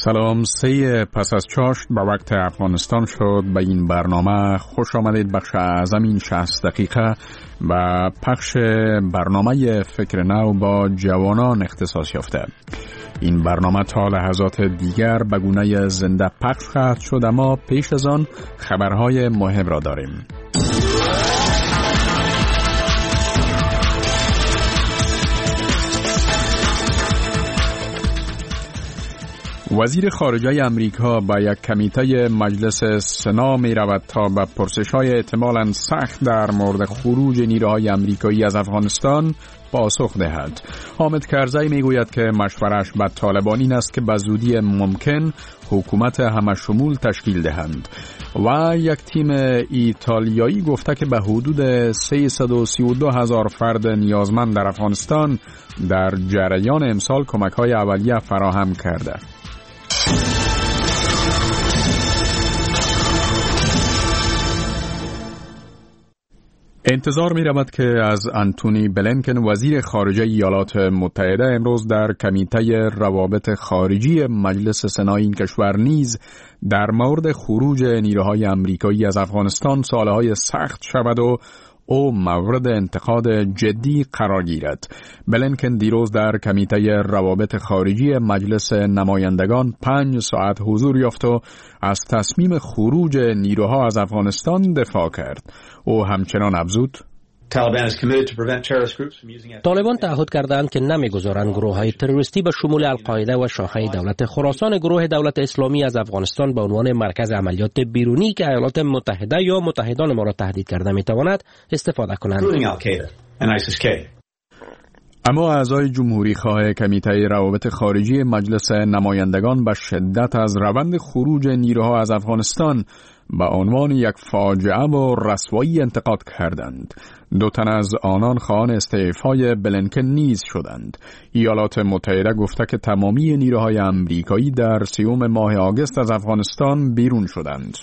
سلام. 3 پس از چاشت به وقت افغانستان شد. به این برنامه خوش آمدید. بخش اعظم این 60 دقیقه و پخش برنامه فکر نو با جوانان اختصاص یافته. این برنامه تا لحظات دیگر به گونه زنده پخش خواهد شد، اما پیش از آن خبرهای مهم را داریم. وزیر خارجه امریکا به یک کمیته مجلس سنا می رود تا به پرسش‌های احتمالاً سخت در مورد خروج نیروهای امریکایی از افغانستان پاسخ دهد. حامد کرزی می گوید که مشورش با طالبان این است که به زودی ممکن حکومت همه‌شمول تشکیل دهند. و یک تیم ایتالیایی گفته که به حدود 332,000 فرد نیازمند در افغانستان در جریان امسال کمک‌های اولیه فراهم کرده. انتظار می رود که از آنتونی بلینکن وزیر خارجه ایالات متحده امروز در کمیته روابط خارجی مجلس سنای این کشور نیز در مورد خروج نیروهای امریکایی از افغانستان سالهای سخت شود و او مورد انتقاد جدی قرار گیرد. بلینکن دیروز در کمیته روابط خارجی مجلس نمایندگان 5 ساعت حضور یافت و از تصمیم خروج نیروها از افغانستان دفاع کرد. او همچنان افزود: طالبان تعهد کردند که نمیگذارند گروه‌های تروریستی به شمول القاعده و شاخه دولت خراسان گروه دولت اسلامی از افغانستان به عنوان مرکز عملیات بیرونی که ایالات متحده یا متحدان ما را تهدید کرده میتواند استفاده کنند. اما اعضای جمهوری خواه کمیته روابط خارجی مجلس نمایندگان به شدت از روند خروج نیروها از افغانستان به عنوان یک فاجعه و رسوایی انتقاد کردند. 2 تن از آنان خواهان استعفای بلینکن نیز شدند. ایالات متحده گفته که تمامی نیروهای امریکایی در 30 ماه آگوست از افغانستان بیرون شدند.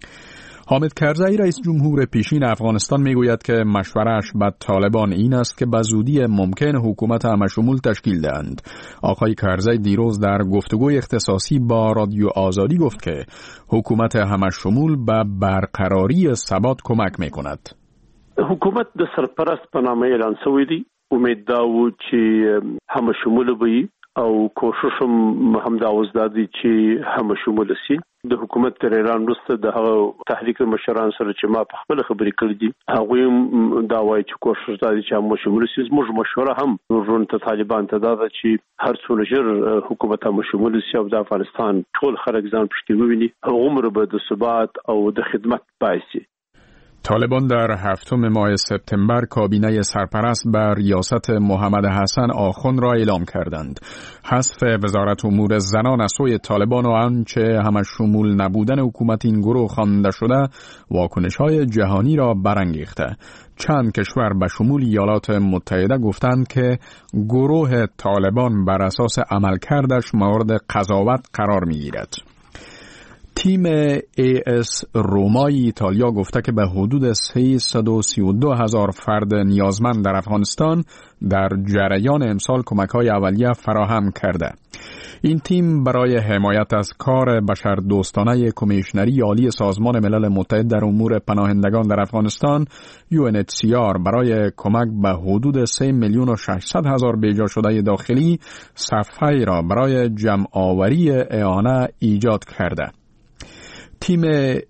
حامد کرزی رئیس جمهور پیشین افغانستان میگوید که مشورش با طالبان این است که به زودی ممکن حکومت همه‌شمول تشکیل دهند. آقای کرزی دیروز در گفتگوی اختصاصی با رادیو آزادی گفت که حکومت همه‌شمول به برقراری ثبات کمک میکند. حکومت د سرپرست په نامه اعلان شوی دی. امید دا و چې همه‌شمول وي او کوشش هم دا وزدادي چې همه‌شمول شي. د حکومت تر اعلان وروسته د هغه تحریک مشران سره چې ما په خپل خبرې کړې دي هغه دا وایي چې کوشش دا دي چې همه‌شمول شي. زموږ مشوره هم ورون ته طالبان ته دا ده چې هر څونه ژر حکومت همه‌شمول شي او د افغانستان ټول خلک ځان پکې وویني. هغومره به د ثبات او د خدمت باعث شي. طالبان در 7 ماه سپتامبر کابینه سرپرست بر ریاست محمد حسن آخوند را اعلام کردند. حذف وزارت امور زنان از سوی طالبان و آنچه همه‌شمول نبودن حکومت این گروه خوانده شده واکنش‌های جهانی را برانگیخته. چند کشور به شمول ایالات متحده گفتند که گروه طالبان بر اساس عملکردش مورد قضاوت قرار می‌گیرد. تیم AS رومای ایتالیا گفته که به حدود 332,000 فرد نیازمند در افغانستان در جریان امسال کمک‌های اولیه فراهم کرده. این تیم برای حمایت از کار بشردوستانه کمیشنری عالی سازمان ملل متحد در امور پناهندگان در افغانستان UNHCR برای کمک به حدود 3,600,000 بیجا شده داخلی صفحه‌ای را برای جمع‌آوری اعانه ایجاد کرده. تیم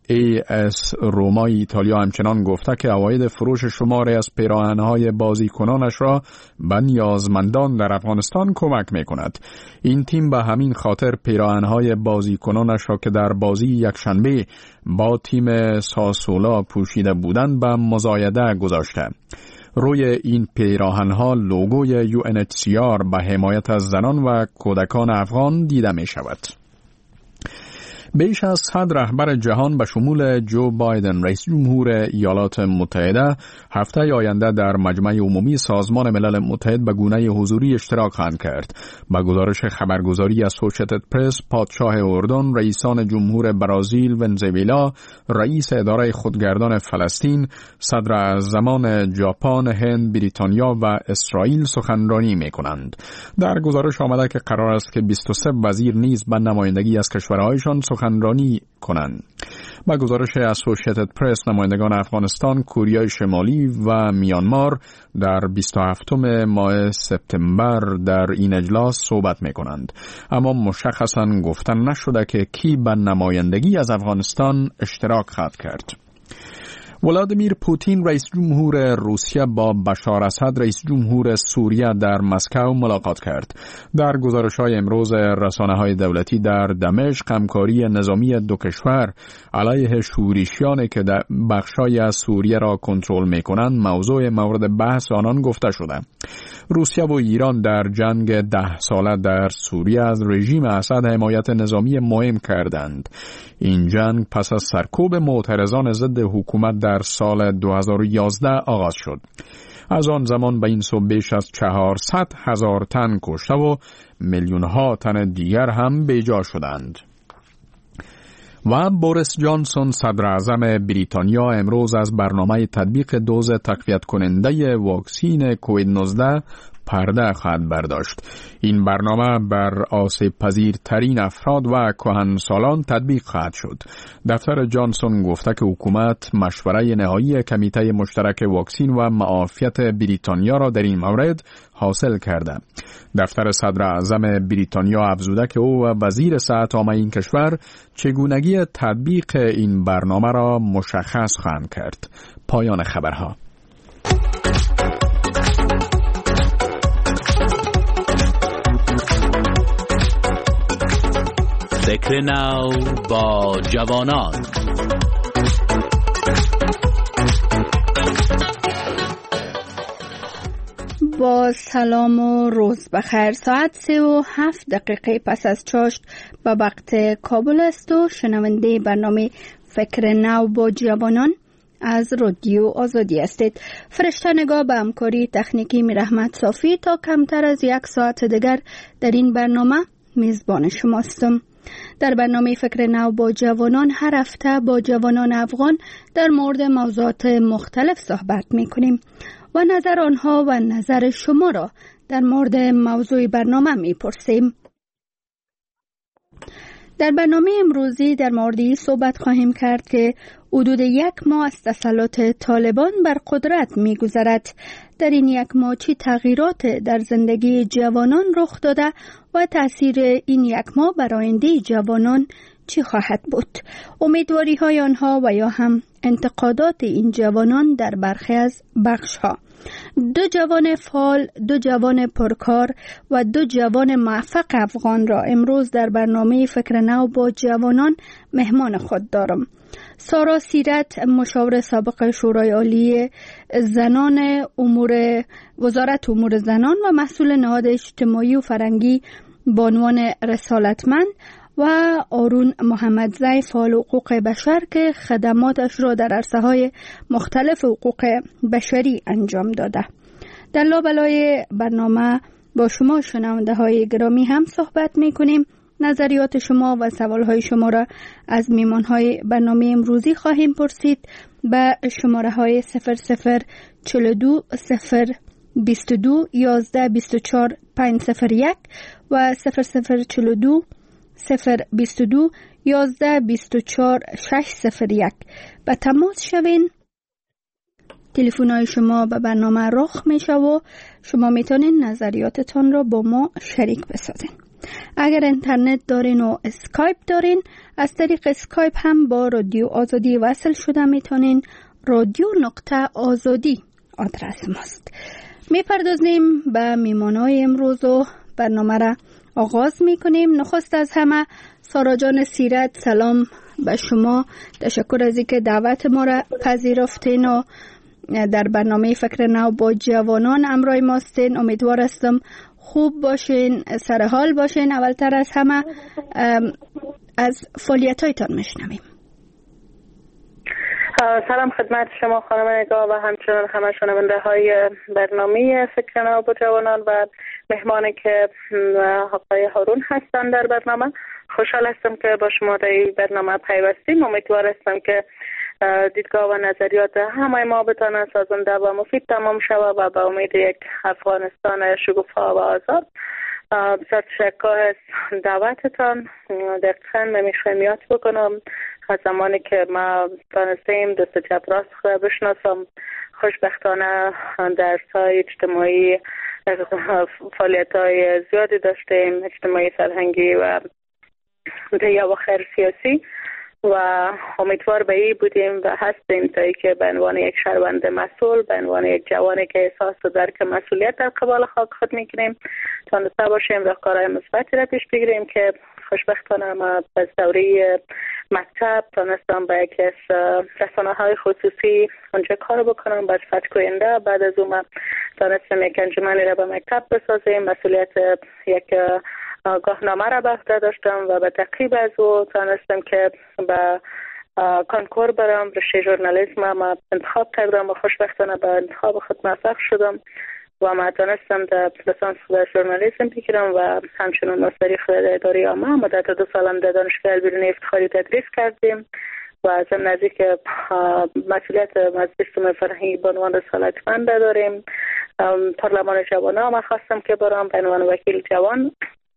AS رومای ایتالیا همچنان گفته که عواید فروش شماری از پیراهن‌های بازیکنانش را به نیازمندان در افغانستان کمک می‌کند. این تیم به همین خاطر پیراهن‌های بازیکنانش را که در بازی یکشنبه با تیم ساسولا پوشیده بودند به مزایده گذاشته. روی این پیراهن‌ها لوگوی UNHCR به حمایت از زنان و کودکان افغان دیده می‌شود. بیش از 100 رهبر جهان به شمول جو بایدن رئیس جمهور ایالات متحده هفته آینده در مجمع عمومی سازمان ملل متحد به گونه حضوری اشتراک خواهند کرد. با گزارش خبرگزاری اسوسییتد پرس، پادشاه اردن، رئیسان جمهور برزیل، ونزوئلا، رئیس اداره خودگردان فلسطین، صدراعظمان ژاپن، هند، بریتانیا و اسرائیل سخنرانی می‌کنند. در گزارش آمده که قرار است که 23 وزیر نیز به نمایندگی از کشورهایشان سخنرانی کنند. با گزارش اسوسییتد پرس، نمایندگان افغانستان، کره شمالی و میانمار در 27 ماه سپتامبر در این اجلاس صحبت می‌کنند، اما مشخصاً گفته نشده که کی به نمایندگی از افغانستان اشتراک خواهد کرد. ولادیمیر پوتین رئیس جمهور روسیه با بشار اسد رئیس جمهور سوریه در مسکو ملاقات کرد. در گزارش‌های امروز رسانه‌های دولتی در دمشق، همکاری نظامی دو کشور علیه شورشیانی که در بخش‌های از سوریه را کنترل می‌کنند موضوع مورد بحث آنان گفته شده. روسیه و ایران در جنگ 10 ساله در سوریه از رژیم اسد حمایت نظامی مهم کردند. این جنگ پس از سرکوب معترضان ضد حکومت در سال 2011 آغاز شد. از آن زمان به این سو بیش از 400,000 تن کشته و میلیون‌ها تن دیگر هم بیجا شدند. و بوریس جانسون صدر اعظم بریتانیا امروز از برنامه تطبیق دوز تقویت کننده واکسین کووید 19 پرده خواهد برداشت. این برنامه بر آسیب پذیر ترین افراد و کهنسالان تطبیق خواهد شد. دفتر جانسون گفته که حکومت مشوره نهایی کمیته مشترک واکسین و معافیت بریتانیا را در این مورد حاصل کرده. دفتر صدر اعظم بریتانیا افزوده که او و وزیر صحت عامه این کشور چگونگی تطبیق این برنامه را مشخص خواهند کرد. پایان خبرها. فکر نو با جوانان. با سلام و روز بخیر. ساعت 3:07 پس از چاشت به وقت کابل است و شنونده برنامه فکر نو با جوانان از رادیو آزادی هستید. فرشته نگاه به همکاری تکنیکی میرحمت صافی تا کمتر از 1 ساعت دیگر در این برنامه میزبان شماستم. در برنامه فکر نو با جوانان هر هفته با جوانان افغان در مورد موضوعات مختلف صحبت میکنیم و نظر آنها و نظر شما را در مورد موضوع برنامه میپرسیم. در برنامه امروزی در موردی صحبت خواهیم کرد که حدود 1 ماه از تسلط طالبان بر قدرت می‌گذرد. در این 1 ماه چه تغییرات در زندگی جوانان رخ داده و تأثیر این 1 ماه بر آینده جوانان چی خواهد بود؟ امیدواری‌های آنها و یا هم انتقادات این جوانان در برخی از بخش‌ها. 2 جوان فعال، 2 جوان پرکار و 2 جوان موفق افغان را امروز در برنامه فکر نو با جوانان مهمان خود دارم. سارا سیرت، مشاور سابق شورای عالی زنان وزارت امور زنان و مسئول نهاد اجتماعی و فرهنگی به عنوان رسالتمند، و آرون محمدزی، فعال حقوق بشر که خدماتش را در عرصه‌های مختلف حقوق بشری انجام داده. در لابلای برنامه با شما شنونده های گرامی هم صحبت می‌کنیم. نظریات شما و سوالهای شما را از میمانهای برنامه امروزی خواهیم پرسید. به شماره های 0042 022 11 24 501 و 0042 022 11 24 601 به تماس شوین. تلفن‌های شما به برنامه رخ میشه و شما میتونین نظریاتتان را با ما شریک بسازین. اگر اینترنت دارین و اسکایپ دارین، از طریق اسکایپ هم با رادیو آزادی وصل شده میتونین. radio.azadi آدرس ماست. میپردازیم به میمانای امروز و برنامه را آغاز میکنیم. نخست از همه سارا جان سیرت، سلام به شما. تشکر از اینکه دعوت ما را پذیرفتین و در برنامه فکر نو با جوانان همراه ما هستین. امیدوار هستم خوب باشین، سر حال باشین. اولتر از همه از فعالیت‌هایتان میشنویم. سلام خدمت شما خانم نگاه و همچنان همه شنونده های برنامه فکر نو با جوانان و مهمانی که آقای هارون هستند در برنامه. خوشحال هستم که با شما در این برنامه پیوستیم. امیدوار هستم که دیدگاه و نظریات همه ما بتانه سازنده و مفید تمام شود و به امید یک افغانستان شگوفا و آزاد. بسیار تشکر از دعوتتان. دقیقا نمیخوایم یاد بکنم از زمانی که ما دانستیم دست چپ راست خود بشناسم. خوشبختانه درس‌های اجتماعی فعالیت‌های زیادی داشتیم، اجتماعی، فرهنگی و یا خیر سیاسی، و امیدوار به این بودیم و هستیم تا که به عنوان یک شهروند مسئول، به عنوان یک جوانی که احساس و درک مسئولیت در قبال خاک خود میکنیم تانسته باشیم راهکارهای مثبتی را پیش بگیریم که خوشبختانه ما از دوره مکتب تانستم با یکی از رسانه‌های خصوصی اونجا کار بکنم. بعد فتگوینده بعد از اون تانستم یک انجمنی را به مکتب بسازیم، مسئولیت یک گاهنامه را به عهده داشتم و به تعقیب از او تانستم که به کنکور برم. رشته ژورنالیسم ما انتخاب کردم و خوشبختانه به انتخاب خود موفق شدم و ما تانستم در لیسانس خود ژورنالیسم بگیرم و همچنین مستری خود در اداره عامه. مدت 2 سالم در دانشگاه البیرونی افتخاری تدریس کردیم و از این نزدیک مسئولیت مجلس فرهنگی به عنوان رسالتمند داریم. پارلمان جوانان ما خواستم که برم به عنوان وکیل جوان.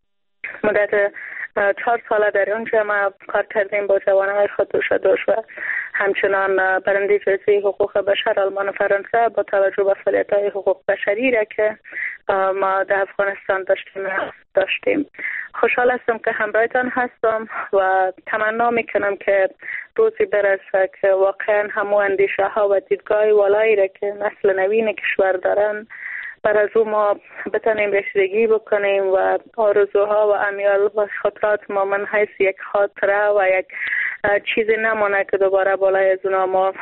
مدت 4 ساله در اونجا ما کار کردیم با جوانای خوددوش و همچنان برنده جایزه حقوق بشر آلمان و فرانسه با توجه به فعالیت‌های حقوق بشری را که ما در افغانستان داشتیم. خوشحال هستم که همراهتان هستم و تمنا میکنم که روزی برسه که واقعا همو اندیشه ها و دیدگاه والایی را که نسل نوین کشور دارن بر از او ما بتانیم رسیدگی بکنیم و آرزوها و امیال و خاطرات ما من حیث یک خاطره و یک چیزی نمانه که دوباره بالای از اونا ما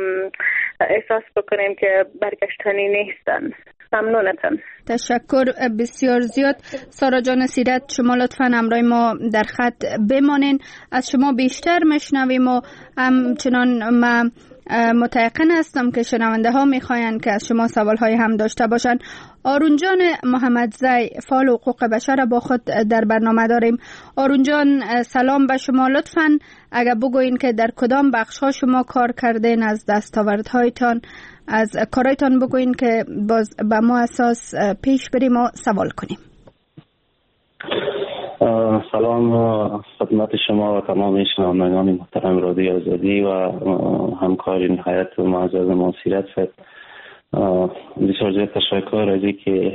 احساس بکنیم که برگشتنی نیستن. ممنونتم. تشکر بسیار زیاد. سارا جان سیرت، شما لطفاً همراه ما در خط بمانین، از شما بیشتر مشنویم و همچنان ما متيقن هستم که شنونده ها میخواین که از شما سوال های هم داشته باشن. آرون جان محمدزی، فعال حقوق بشر با خود در برنامه داریم. آرون جان سلام به شما. لطفاً اگر بگوین که در کدام بخش ها شما کار کردین، از دستاوردهایتان، از کارایتان بگوین که باز به ما اساس پیش بریم و سوال کنیم. سلام خدمت شما و تمام شنوندگان محترم رادیو آزادی و همکار نهایت معزز ما سیرت صاحب. بسیار زیاد تشکر از اینکه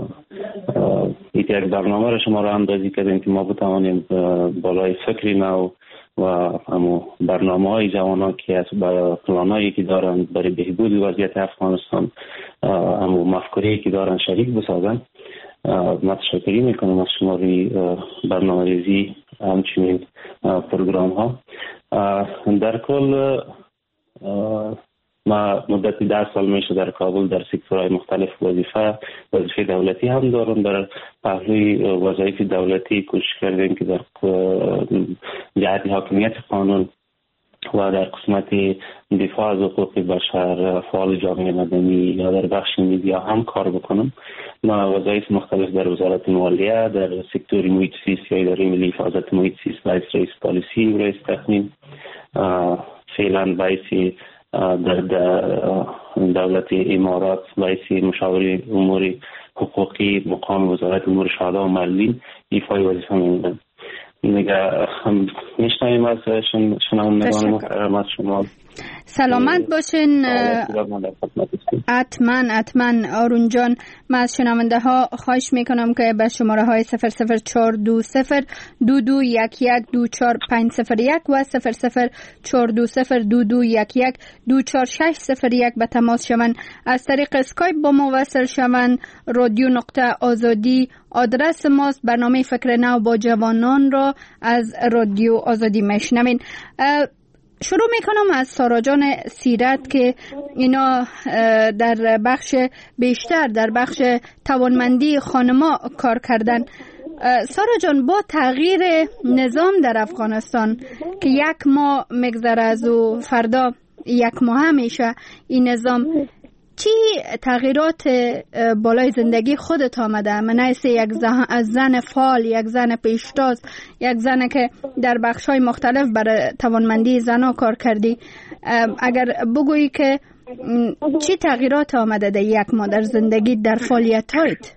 یک برنامه را شما را اندازی کردین که ما بتوانیم بالای فکری نو و همو برنامه‌های جوانان که از پلانایی که دارن برای بهبود وضعیت افغانستان، همو مفکوری که دارن شریک بسازن. من تشکری میکنم از شماری برنامه ریزی همچنین پروگرام ها. در کل ما مدتی 10 سال میشه در کابل در سکتورهای مختلف وظیفه دولتی هم دارم. در پهلوی وظایف دولتی کوشش کردیم که در جهت حاکمیت قانون و در قسمت دفاع از حقوق بشر، فعال جامعه مدنی یا در بخش میدیا هم کار بکنم. ما وظایف مختلف در وزارت مالیه، در سکتور محیط زیست یا اداره ملی حفاظت محیط زیست، رئیس پالیسی و رئیس تخمین، فعلا باعث در دولت امارات باعث مشاور امور حقوقی مقام وزارت امور شهدا و معلولین ایفای وظیفه می‌کنم. میشنویم از شنوندگان محترم از شما. سلامت باشین. حتما آرون جان، من از شنونده ها خواهش میکنم که به شماره های 0042022112450 و 00422112461 به تماس شوند. از طریق اسکایپ با ما وصل شوند. رادیو.آزادی آدرس ماست. برنامه فکر نو با جوانان را از رادیو آزادی میشنوین. شروع میکنم از سارا جان سیرت که اینا در بخش بیشتر در بخش توانمندی خانما کار کردن. سارا جان، با تغییر نظام در افغانستان که 1 ماه میگذره از و فردا 1 ماه میشه این نظام، چی تغییرات بالای زندگی خودت آمده؟ من حیث یک زن فعال، یک زن پیشتاز، یک زن که در بخش‌های مختلف برای توانمندی زنها کار کردی، اگر بگویی که چی تغییرات آمده در 1 ماه در زندگی، در فعالیت‌هایت؟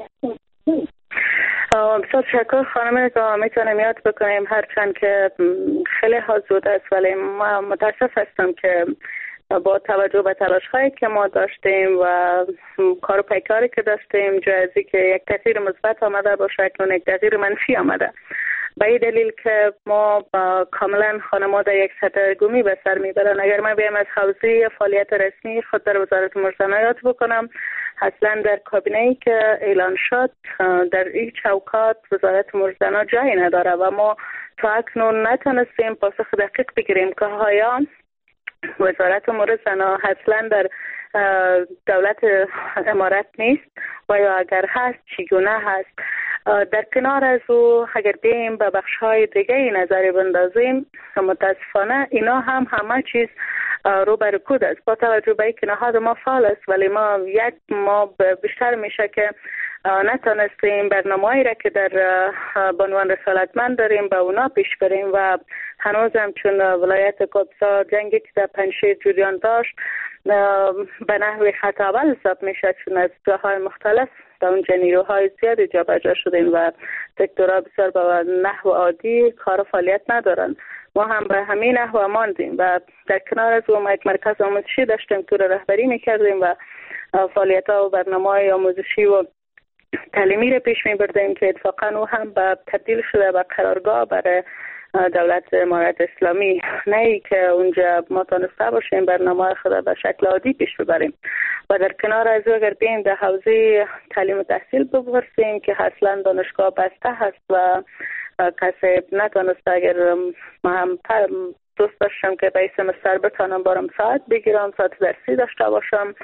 بسیار تشکر خانم رضا. میتونم یاد بکنیم هرچند که خیلی ها زود است، ولی ما متاسف هستم که با توجه به تلاش هایی که ما داشتیم و کار و پیکاری که داشتیم، جایزی که یک تغییر مثبت آمده با شکل یک تغییر منفی آمده. به این دلیل که ما کاملا خانما در یک سردرگمی به سر میبرن. اگر من بیایم از حوزه فعالیت رسمی خود در وزارت امور زنان یاد بکنم، اصلا در کابینه‌ای که اعلان شد در این چوکات وزارت امور زنان جایی نداره و ما تا اکنون نتونستیم پاسخ دقیق بگیریم که آیا وزارت امور زنان اصلا در دولت امارت نیست و یا اگر هست چگونه هست. در کنار از او اگر بیم به بخش‌های دیگه نظری بندازیم، متاسفانه اینا هم همه چیز رو بر کود است. با توجه به اینکه نهاد ما فعال است، ولی ما 1 ماه بیشتر میشه که نتونستیم برنامه‌ای را که در بنوان رسالتمند داریم به اونا پیش بریم و هنوزم چون ولایت قدس جنگی که در پنجشیر جریان داشت به نحو خط اول حساب میشه، چون از جاهای مختلف در اونجا نیروهای زیادی جابجا شدیم و دکترها بسیار به نحو عادی کار و فعالیت ندارن. ما هم به همین نحو ماندیم و در کنار از اون یک مرکز آموزشی داشتیم که رهبری میکردیم و فعالیت‌ها و برنامه‌های آموزشی و تعلیمی را پیش میبردیم که اتفاقا او هم به تبدیل شده به قرارگاه برای دولت امارت اسلامی، نه ای که اونجا ما تانسته باشیم برنامه خود به شکل عادی پیش ببریم. و در کنار از اگر بیم در حوزه تعلیم و تحصیل بپرسیم که اصلا دانشگاه بسته هست و کسی نتونسته. اگر ما هم دوست داشتم که به سمستر بتانم بارم ساعت بگیرم، ساعت درسی داشته باشم.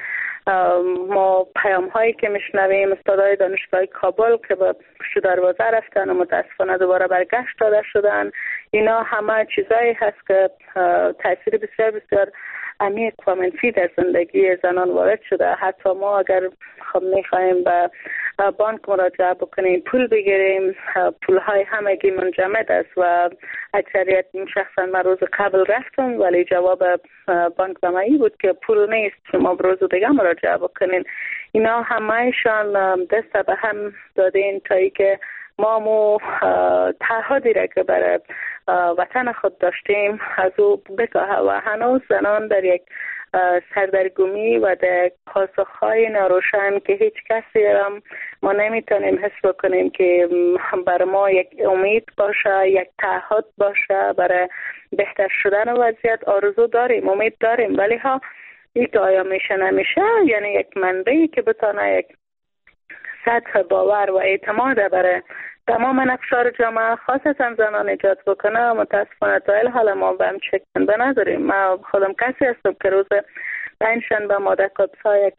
ما پیام هایی که میشنویم استادای دانشگاه کابل که به پشت دروازه رفتن و متاسفانه دوباره برگشت داده شدن، اینا همه چیزایی هست که تاثیر بسیار بسیار عمیق و منفی در زندگی زنان وارد شده. حتی ما اگر خب میخوایم به بانک مراجعه بکنیم، پول بگیریم، پول های همگی منجمد است و اکثریت شخصا من روز قبل رفتم ولی جواب بانک به من بود که پول نیست، شما روز دیگه مراجعه بکنین. اینا همهشان دست به هم دادین تا ای که ما تعهدی را که برای وطن خود داشتیم از او بکاهه و هنوز زنان در یک سردرگمی و در پاسخهای ناروشن که هیچ کسی هم ما نمیتونیم حس بکنیم که برای ما یک امید باشه، یک تعهد باشه برای بهتر شدن وضعیت. آرزو داریم، امید داریم، ولی ها این که آیا میشه نمیشه، یعنی یک منبعی که بتانه یک سطح باور و اعتماد برای تمام نقشار جامعه خاصتا زنان ایجاد بکنه. متاسفانه تا حال ما به هم چکمنده نداریم. ما خودم کسی هستم که روز پنجشنبه ما در قدس یک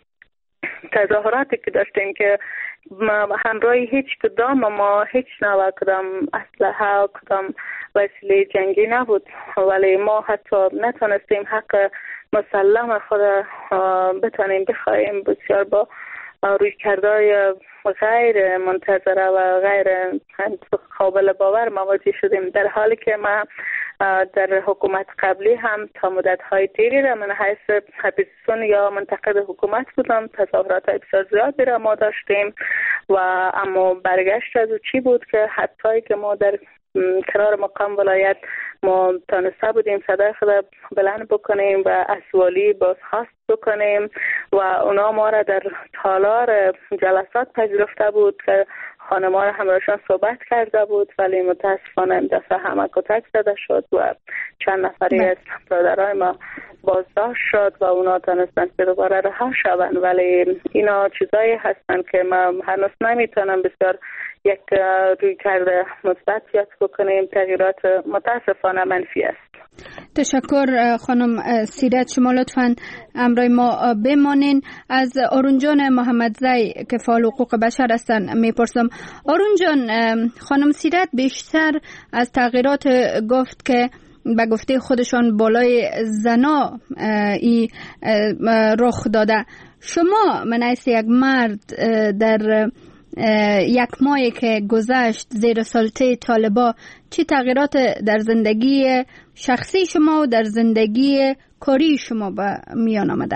تظاهراتی که داشتیم که همراهی هیچ کدام ما هیچ نوع کدام اسلحه کدام وسیله جنگی نبود، ولی ما حتی نتونستیم حق مسلم خود بتانیم بخواهیم. بسیار با روی کردهای غیر منتظره و غیر قابل باور مواجه شدیم، در حالی که ما در حکومت قبلی هم تا مدت‌های دیری را من حیث اپوزیسیون یا منتقد حکومت بودم، تظاهرات بسیار زیادی را ما داشتیم و اما برگشت از چی بود که حتی که ما در کنار مقام ولایت ما تانسته بودیم صدای خود بلند بکنیم و اسوالی بازخواست بکنیم و اونا ما را در تالار جلسات پذیرفته بود که خانم‌ها را همراهشان صحبت کرده بود، ولی متاسفانه این دفعه همه کتک زده شد و چند نفری از برادرای ما بازداشت شد و اونا تونستن که دوباره رها شوند، ولی اینا چیزایی هستن که ما هنوز نمیتونم بسیار یک روی کرده مثبت یاد بکنیم. تغییرات متاسفانه منفی است. تشکر خانم سیرت. شما لطفاً همراه ما بمانین. از آرون جان محمدزی که فعال حقوق بشر هستن میپرسم. آرون جان، خانم سیرت بیشتر از تغییرات گفت که به گفته خودشان بالای زنا رخ داده. شما من حیث یک مرد در یک ماهی که گذشت زیر سلطه طالبان چی تغییرات در زندگی شخصی شما و در زندگی کاری شما به میان آمده؟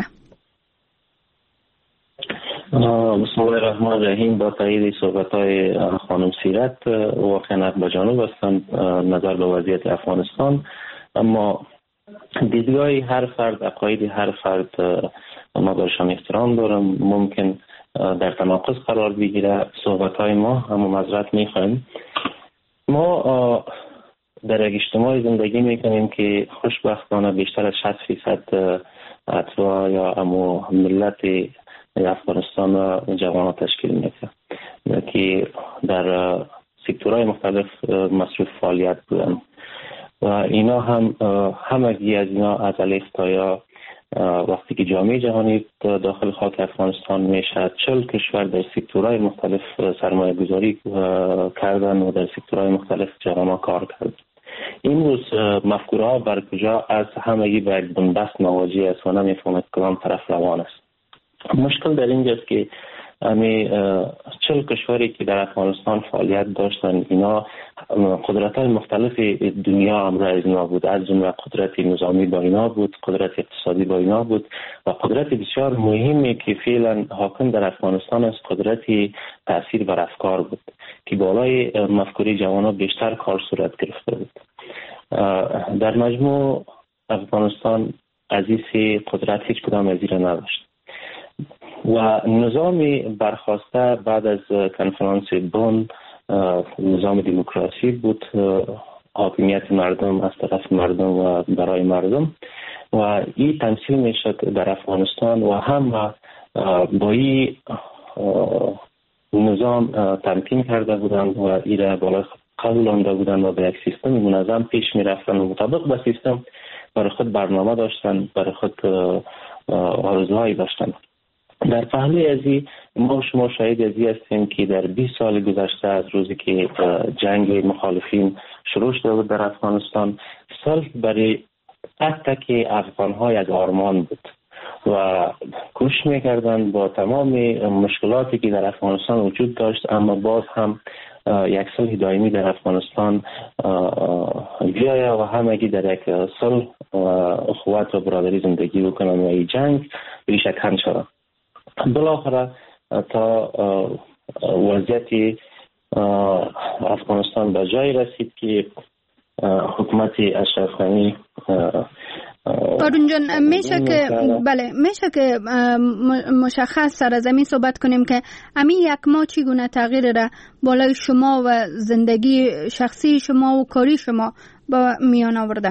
بسم الله الرحمن الرحیم. با تایید صحبت‌های خانم سیرت، واقعا حق با جانب هستند نظر به وضعیت افغانستان، اما دیدگاه هر فرد، عقاید هر فرد ما برشان احترام دارم. ممکن در تناقض قرار بگیره صحبت‌های ما، اما معذرت می‌خوایم. ما در یک اجتماعی زندگی میکنیم که خوشبختانه بیشتر از 60% اتباع یا ملت افغانستان و جوانان تشکیل میده که در سکتورهای مختلف مصروف فعالیت بودن و اینا هم همگی از اینا از الف تا یا وقتی که جامعه جهانی داخل خاک افغانستان میشه 40 کشور در سکتورهای مختلف سرمایه گذاری کردن و در سکتورهای مختلف جوانان کار کردن. این روز مفکوره ها بر کجا از همگی به یک بنبست مواجه است و نمیفهمد کدام طرف روان است. مشکل در اینجاست که امی 40 کشوری که در افغانستان فعالیت داشتن اینا قدرت های مختلف دنیا همراه از اینا بود، از جمله قدرت نظامی با اینا بود، قدرت اقتصادی با اینا بود و قدرت بسیار مهمی که فعلا حاکم در افغانستان است قدرت تاثیر بر افکار بود که بالای مفکوره جوانان بیشتر کار صورت گرفته بود. در مجموع افغانستان از این قدرت هیچ کدام از این نداشت و نظام برخواسته بعد از کنفرانس بن نظام دموکراسی بود، حاکمیت مردم از طرف مردم و برای مردم و این تمثیل می شد در افغانستان و هم با این نظام تمکین کرده بودند و ایره بالا قبول آمده بودند و به یک سیستم منظم پیش می رفتند و مطابق به سیستم برای خود برنامه داشتند، برای خود آرزوهایی داشتند. در پهلوی ازی ما شما شاهد ازی هستیم که در 20 سال گذشته از روزی که جنگ مخالفین شروع شده بود در افغانستان صلح برای تک افغان‌های از آرمان بود و کوشش می‌کردند با تمام مشکلاتی که در افغانستان وجود داشت اما باز هم یک صلح دائمی در افغانستان بیاید و همگی در یک صلح اخوت و برادری زندگی بکنند و این جنگ ریشه کن شود. بالاخره تا وضعیت افغانستان به جای رسید که حکومت اشرف غنی آرون جان میشه که مشخص سر از این صحبت کنیم که همین یک ماه چگونه تغییر را بالای شما و زندگی شخصی شما و کاری شما با میان آورده؟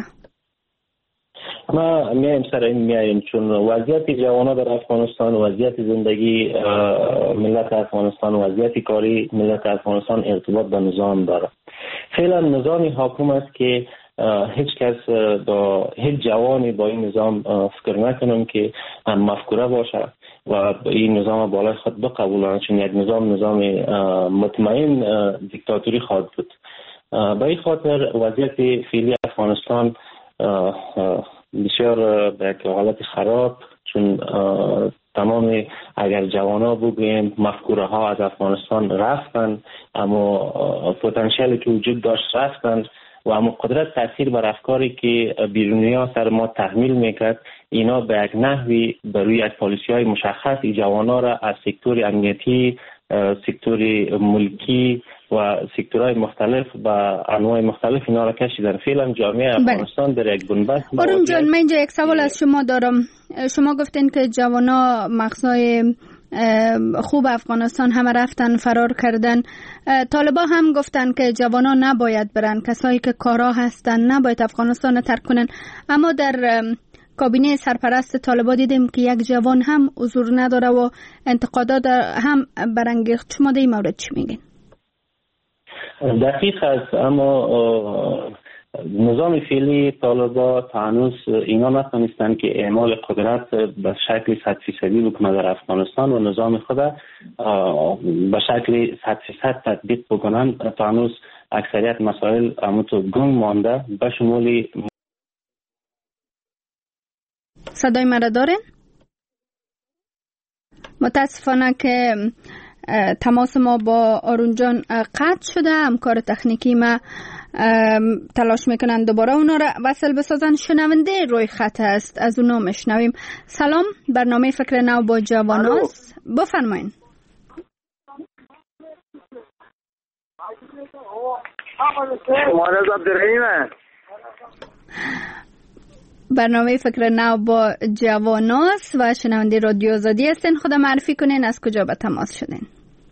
ما میایم سر این میایم چون وضعیت جوانان در افغانستان، وضعیت زندگی ملت افغانستان، وضعیت کاری ملت افغانستان ارتباط به نظام داره. فعلا نظامی حاکم است که هیچ کس با هیچ جوانی با این نظام فکر نکنم که هم مفکوره باشه و این نظام بالای خود بقبولن چون یک نظام مطمئن دیکتاتوری خواهد بود. به این خاطر وضعیت فعلی افغانستان بسیار به یک حالت خراب چون تمام اگر جوانا بگوییم مفکوره ها از افغانستان رفتن اما پتانسیلی که وجود داشت رفتن و اما قدرت تاثیر بر افکاری که بیرونی ها سر ما تحمیل میکرد اینا به یک نحوی بر روی یک پالیسی های مشخص ای جوانا را از سکتور امنیتی، سکتور ملکی و سکتورهای مختلف و انواع مختلف اینا را کشیدن. فعلا جامعه افغانستان در یک بنبست. آرون جان من اینجا یک سوال از شما دارم. شما گفتین که جوانا مغزای خوب افغانستان همه رفتن فرار کردن. طالبان هم گفتن که جوانا نباید برن، کسایی که کارا هستن نباید افغانستان ترک کنن، اما در کابینه سرپرست طالبان دیدیم که یک جوان هم حضور نداره و انتقادات هم برانگیخت. شما در این مورد چی میگین؟ دقیق است، اما نظام فعلی طالبان تا هنوز اینا نتونستن که اعمال قدرت به شکل 100% بکنه در افغانستان و نظام خود به شکل 100% تطبیق بکنن. تا هنوز اکثریت مسائل همونطور گنگ مانده، به شمول صدای مرا دارین؟ متاسفانه که تماس ما با آرون جان قطع شده. همکار تکنیکی ما تلاش میکنن دوباره اونا را وصل بسازن. شنونده روی خط است، از اونا میشنویم. سلام، برنامه فکر نو با جواناست، بفرمایین. برنامه فکر نو با جواناست و شنونده رادیو آزادی هستین. خدا معرفی کنین، از کجا به تماس شدین؟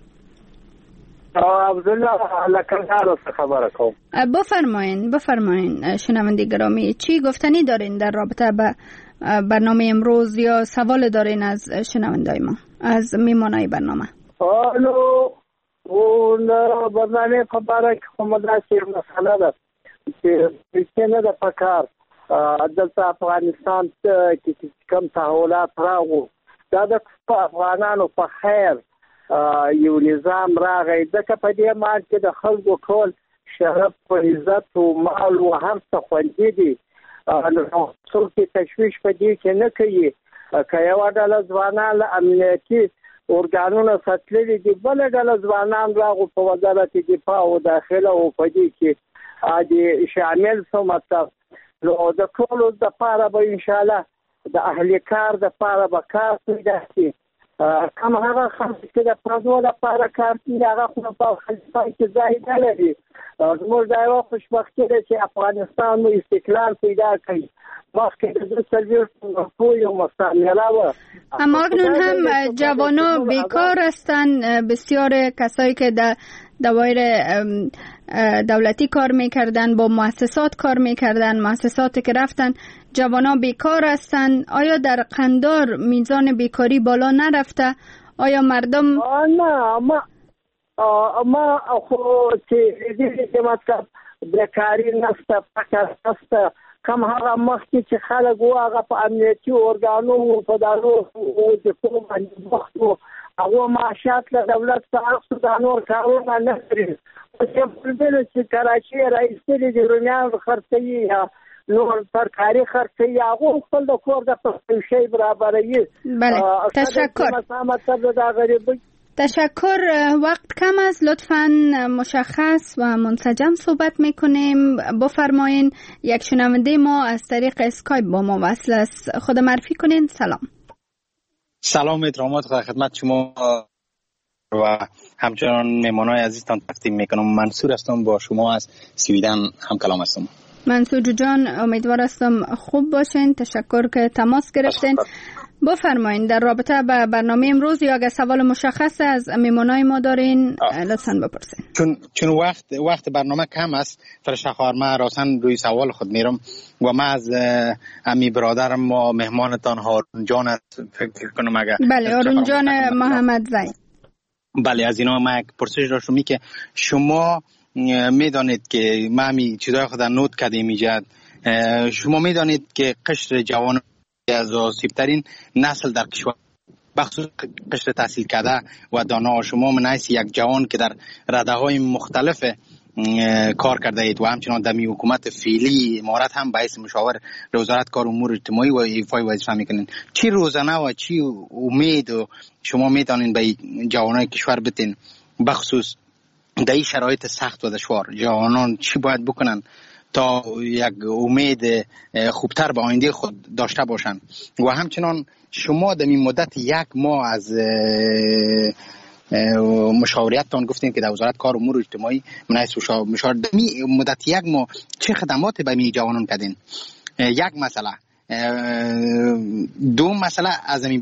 عبدالله لکندار است خبره کوم. بفرمایین شنونده گرامی، چی گفتنی دارین در رابطه به برنامه امروز یا سوال دارین از شنوندای ما، از میمانای برنامه؟ اون برنامه خبره که خمداسی مسئله ده که نه ده پکار دلته افغانستان کې کم تحولات راغو، دا د افغانانو په خیر یو نظام راغی. ځکه په دې مال کې د خلکو ټول شرف و عزت و مال و هر څه خوندي دي. نو څوک تشویش په دې کې نه کوي. که یوه ډله ځوانان له امنیتي ارګانونو ساتلي دي، بله ډله ځوانان راغو په وزارت دفاع او داخله او په دې کې د شامل شو. مطلب نو د ټولو د پاره به انشاءالله د اهل کار د پاره به کار پیدا شي. کم هغه خلک چې د پردو لپاره کار کوي هغه خو په افغانستان کې ځای نه لري. زموږ دا یوه خوشبختي ده چې افغانستان مو استقلال پیدا کړي. مخکې د 240 یو مستعمره وه. اما اکنون هم جوانا بیکار هستند. بسیار کسایی که در دوایر دولتی کار میکردن، با مؤسسات کار میکردن، مؤسساتی که رفتن، جوانا بیکار هستن. آیا در قندار میزان بیکاری بالا نرفته؟ آیا مردم نه ما خو چې مطلب بیکاری نشته، فقر نشته. کم هغه مخکې چې خلک و هغه په امنیتي ارګانونو په دارو دفاع باندې مخت و، هغه معاشات له دولت څخه د نور کارونه نه لري. چې چې کراچي راایستلي دي رومیان خرڅوي، نور ترکاري خرڅوي، هغه خپل د کور د شی برابروي. بله، تشکر. وقت کم است، لطفاً مشخص و منسجم صحبت میکنیم. بفرمایین. یک شنونده ما از طریق اسکایپ با ما وصل است، خود معرفی کنین. سلام ادرامات خدمت شما و همچنان مهمانای عزیزتان تقدیم میکنم. منصور هستم، با شما از سویدن هم کلام هستم. منصور جان، امیدوار هستم خوب باشین. تشکر که تماس گرفتین. بفرمایین در رابطه با برنامه امروز یا اگه سوال مشخص از میمانای ما دارین لطفاً بپرسین. چون وقت برنامه کم است، فرشته خواهر ما راسن روی سوال خود میرم و ما از امی برادرم ما مهمانتان هارون جان فکر کنم اگه بله، هارون جان محمد زی. بله، از اینا ما یک پرسش داشتم که شما میدانید که ما می چیزای خود نوت کردیم ایجاد، شما میدانید که قشر جوان از آسیبترین نسل در کشور بخصوص قشر تحصیل کرده و دانا، شما منایس یک جوان که در رده‌های مختلف کار کرده اید و همچنان در حکومت فعلی امارت هم باعث مشاور وزارت کار امور اجتماعی و ایفای وظیفه میکنین، چی روزانه و چی امید و شما میتونین به جوانای کشور بتین بخصوص در این شرایط سخت و دشوار؟ جوانان چی باید بکنن تا یک امید خوبتر به آینده خود داشته باشند؟ و همچنان شما در این مدت یک ماه از مشاوریتتان گفتین که در وزارت کار امور اجتماعی منایس مشاور، در مدت یک ماه چه خدمات به می جوانان کردین؟ یک مسئله. دو مسئله، از این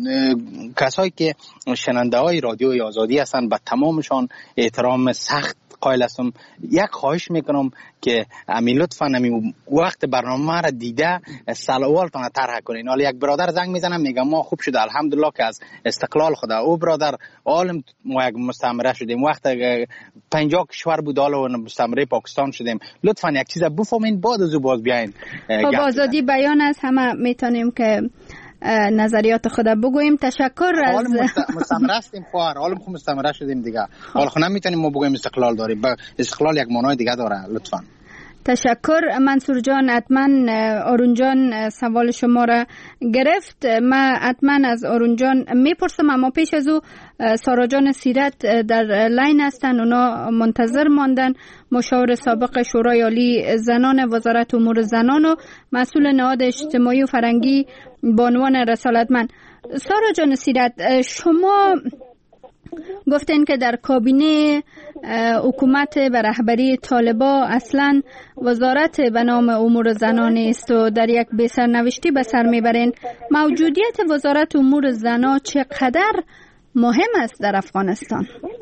کسایی که شنونده های رادیو آزادی هستن به تمامشان احترام سخت قائل هستم. یک خواهش میکنم که امین لطفاً همین وقت برنامه را دیده سوالتان طرح کنین. حالا یک برادر زنگ میزنم میگم ما خوب شده الحمدلله که از استقلال خود او برادر عالم ما یک مستعمره شدیم، وقت 50 کشور بود حالا مستعمره پاکستان شدیم. لطفاً یک چیز بفهمین بعد از او باز بیاین. خب آزادی بیان است، همه میتونیم که نظریات خود بگوییم. تشکر از مستعمره هستیم خواهر، حالا خود مستعمره شدیم دیگه، حالا خود نمیتونیم ما بگوییم استقلال داریم، استقلال یک معنای دیگه داره. لطفاً تشکر منصور جان. حتما آرون جان سوال شما را گرفت. من حتما از آرون جان میپرسم، اما پیش از او سارا جان سیرت در لاین هستن، اونا منتظر ماندن. مشاور سابق شورای عالی زنان وزارت امور زنان و مسئول نهاد اجتماعی و فرهنگی با عنوان رسالتمند. سارا جان سیرت، شما گفتین که در کابینه حکومت به رهبری طالبا اصلا وزارت به نام امور زنان است و در یک بسرنوشتی به سر میبرین. موجودیت وزارت امور زنان چقدر مهم است در افغانستان؟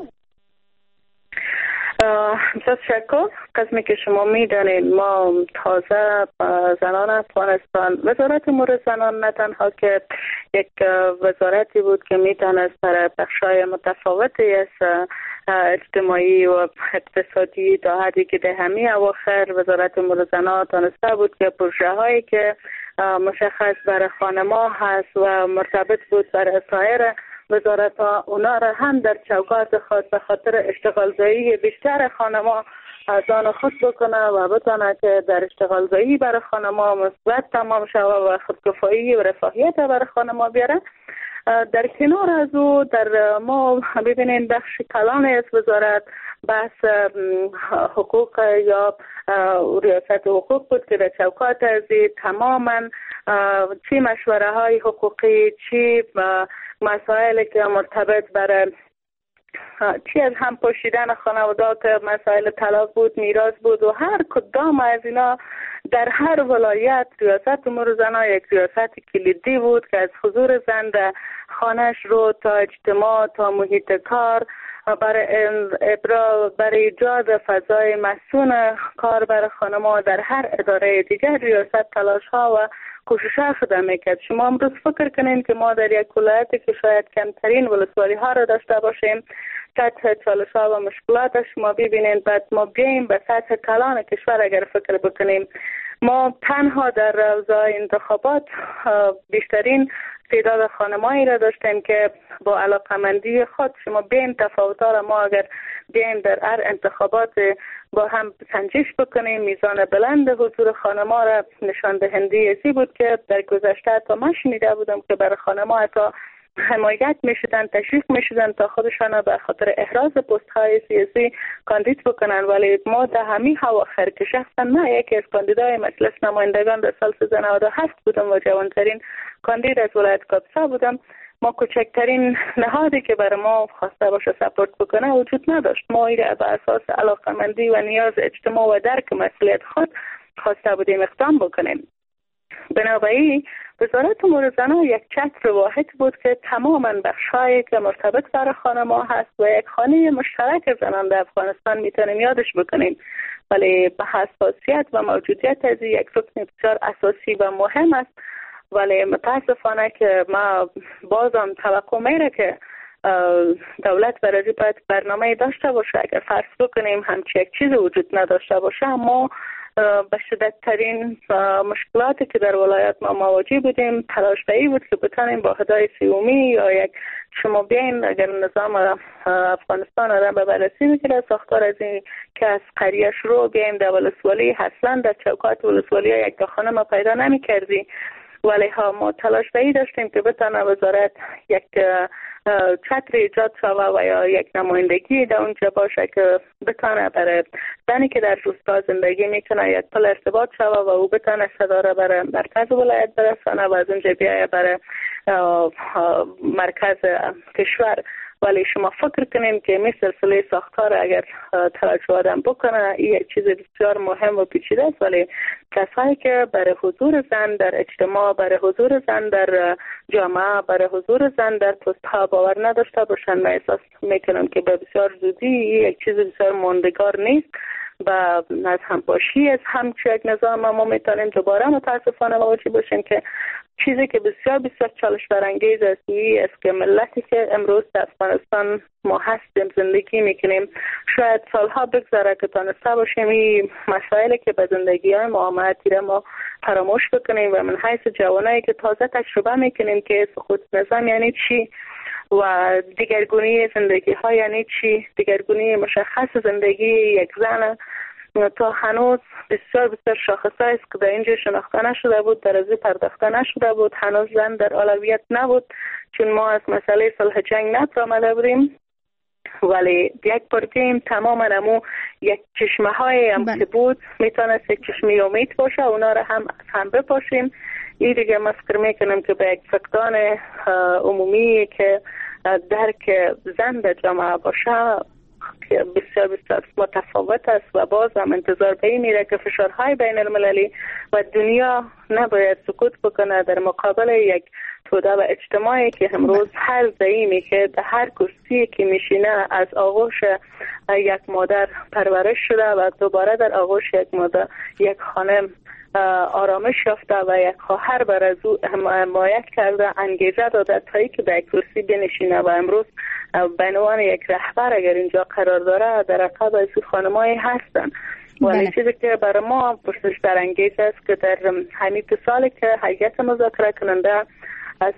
تشکر. قسمی که شما میدانید ما تازه زنان افغانستان، وزارت امور زنان نه تنها که یک وزارتی بود که میتونست برای بخشای متفاوتی از اجتماعی و اقتصادی تا حدی که در همین اواخر وزارت امور زنان تانسته بود که پروژه هایی که مشخص برای خانما هست و مرتبط بود برای سایر وزارت ها، اونا را هم در چوکات خود به خاطر اشتغالزایی بیشتر خانما از آن خود بکنه و بتانه که در اشتغالزایی برای خانما مثبت تمام شود و خودکفایی و رفاهیت برای خانما بیاره. در کنار از او در ما ببینید بخش کلان از وزارت بحث حقوق یا ریاست حقوق بود که در چوکات از تماما چی مشوره های حقوقی، چی مسائلی که مرتبط برای چی از هم پوشیدن خانواده که مسائل طلاق بود، میراث بود و هر کدام از اینا در هر ولایت ریاست امور زنان یک ریاست کلیدی بود که از حضور زن در خانه‌اش رو تا اجتماع تا محیط کار برای ایجاد فضای مسئول کار برای خانم‌ها در هر اداره دیگر ریاست تلاش‌ها و کوشش‌ها خود میکرد. شما امروز فکر کنین که ما در یک ولایتی که شاید کمترین ولسوالی‌ها را داشته باشیم، سطح چالش‌ها و مشکلاتش شما ببینید، بعد ما بیاییم به سطح کلان کشور اگر فکر بکنیم، ما تنها در روزهای انتخابات بیشترین تعداد خانمایی را داشتیم که با علاقمندی خود شما بین تفاوت‌ها را ما اگر بیایم در هر انتخابات با هم سنجش بکنیم، میزان بلند حضور خانم‌ها را نشان دهنده ازی بود که در گذشته تا من شنیده بودم که برای خانم‌ها تا حمایت میشدن، تشویق میشدن تا خودشان به خاطر احراز پست های سیاسی کاندید بکنن. ولی ما در همین اواخر که شخصا من یکی از کاندیدای مجلس نمایندگان در سال 97 بودم و جوانترین کاندید از ولایت کاپیسا بودم، ما کوچکترین نهادی که برای ما خواسته باشه سپورت بکنه وجود نداشت. ما ایره به اساس علاقمندی و نیاز اجتماع و درک مسئولیت خود خواسته بودیم اقدام بکنیم. بنابراین وزارت امور زنان یک چتر واحد بود که تماما بخش‌هایی که مرتبط برای خانم‌ها هست و یک خانه مشترک زنان در افغانستان میتونیم یادش بکنیم، ولی به حساسیت و موجودیت از یک رکن بسیار اساسی و مهم است. ولی متاسفانه که ما بازم توقع میره که دولت برای باید برنامه داشته باشه. اگر فرض بکنیم همچی یک چیز وجود نداشته باشه، اما به شدت ترین مشکلاتی که در ولایت ما مواجه بودیم تلاش دهی بود که بتانیم با هدای سیومی یا یک شما بیاین اگر نظام افغانستان آدم به بررسی میگیره ساختار از این که از قریه شروع بیایم در ولسوالی اصلا در چوکات ولسوالی ها یک خانه ما پیدا نمی کردی، ولی ها ما تلاش دهی داشتیم که بتانه وزارت یک چتر ایجاد شود و یا یک نمایندگی در اونجا باشه که بتانه برای زنی که در روستا زندگی میکنه یک پل ارتباط شود و او بتانه صدا را برای مرکز ولایت برسانه و از اونجا بیایه برای مرکز کشور ولی شما فکر کنین که می سلسله ساختار اگر توجه آدم بکنه این یک چیز بسیار مهم و پیچیده است، ولی کسایی که برای حضور زن در اجتماع، برای حضور زن در جامعه، برای حضور زن در پست ها باور نداشته باشن، من احساس میکنم که به بسیار زودی یک چیز بسیار ماندگار نیست و از همپاشی از همچون یک نظام ما میتونیم دوباره متاسفانه مواجه باشیم که چیزی که بسیار بسیار چالش برانگیز است این است که ملتی که امروز در افغانستان ما هستیم زندگی میکنیم شاید سالها بگذره که تانسته باشیم این مسائلی که به زندگی های ما آمد ما فراموش بکنیم و من حیث جوانایی که تازه تجربه میکنیم که سقوط نظام یعنی چی و دیگرگونی زندگی ها یعنی چی، دیگرگونی مشخص زندگی یک زن تا هنوز بسیار بسیار شاخصه است که در اینجا شناخته نشده بود، در ازی پرداخته نشده بود، هنوز زن در اولویت نبود چون ما از مسئله صلح جنگ نپرآمده بودیم. ولی یک پرگیم تمام نمو یک چشمه های هم که بود میتونست یک چشمه امید باشه اونا را هم بپاشیم. این دیگه من فکر میکنم که به یک فقدان عمومی که درک زن در جامعه باشه که بسیار بسیار متفاوت است و باز هم انتظار به این میره که فشارهای بین المللی و دنیا نباید سکوت بکنه در مقابل یک توده و اجتماعی که امروز هر زعیمی که در هر کرسی که میشینه از آغوش یک مادر پرورش شده و دوباره در آغوش یک مادر یک خانم آرامش یافته و یک خواهر بر از او حمایت کرده انگیزه داده تا که به یک کرسی بنشینه و امروز به عنوان یک رهبر اگر اینجا قرار داره در عقب از خانمایی هستن. ولی چیزی که برای ما پرسش برانگیز است که در همین سالی که هیئت مذاکره کننده از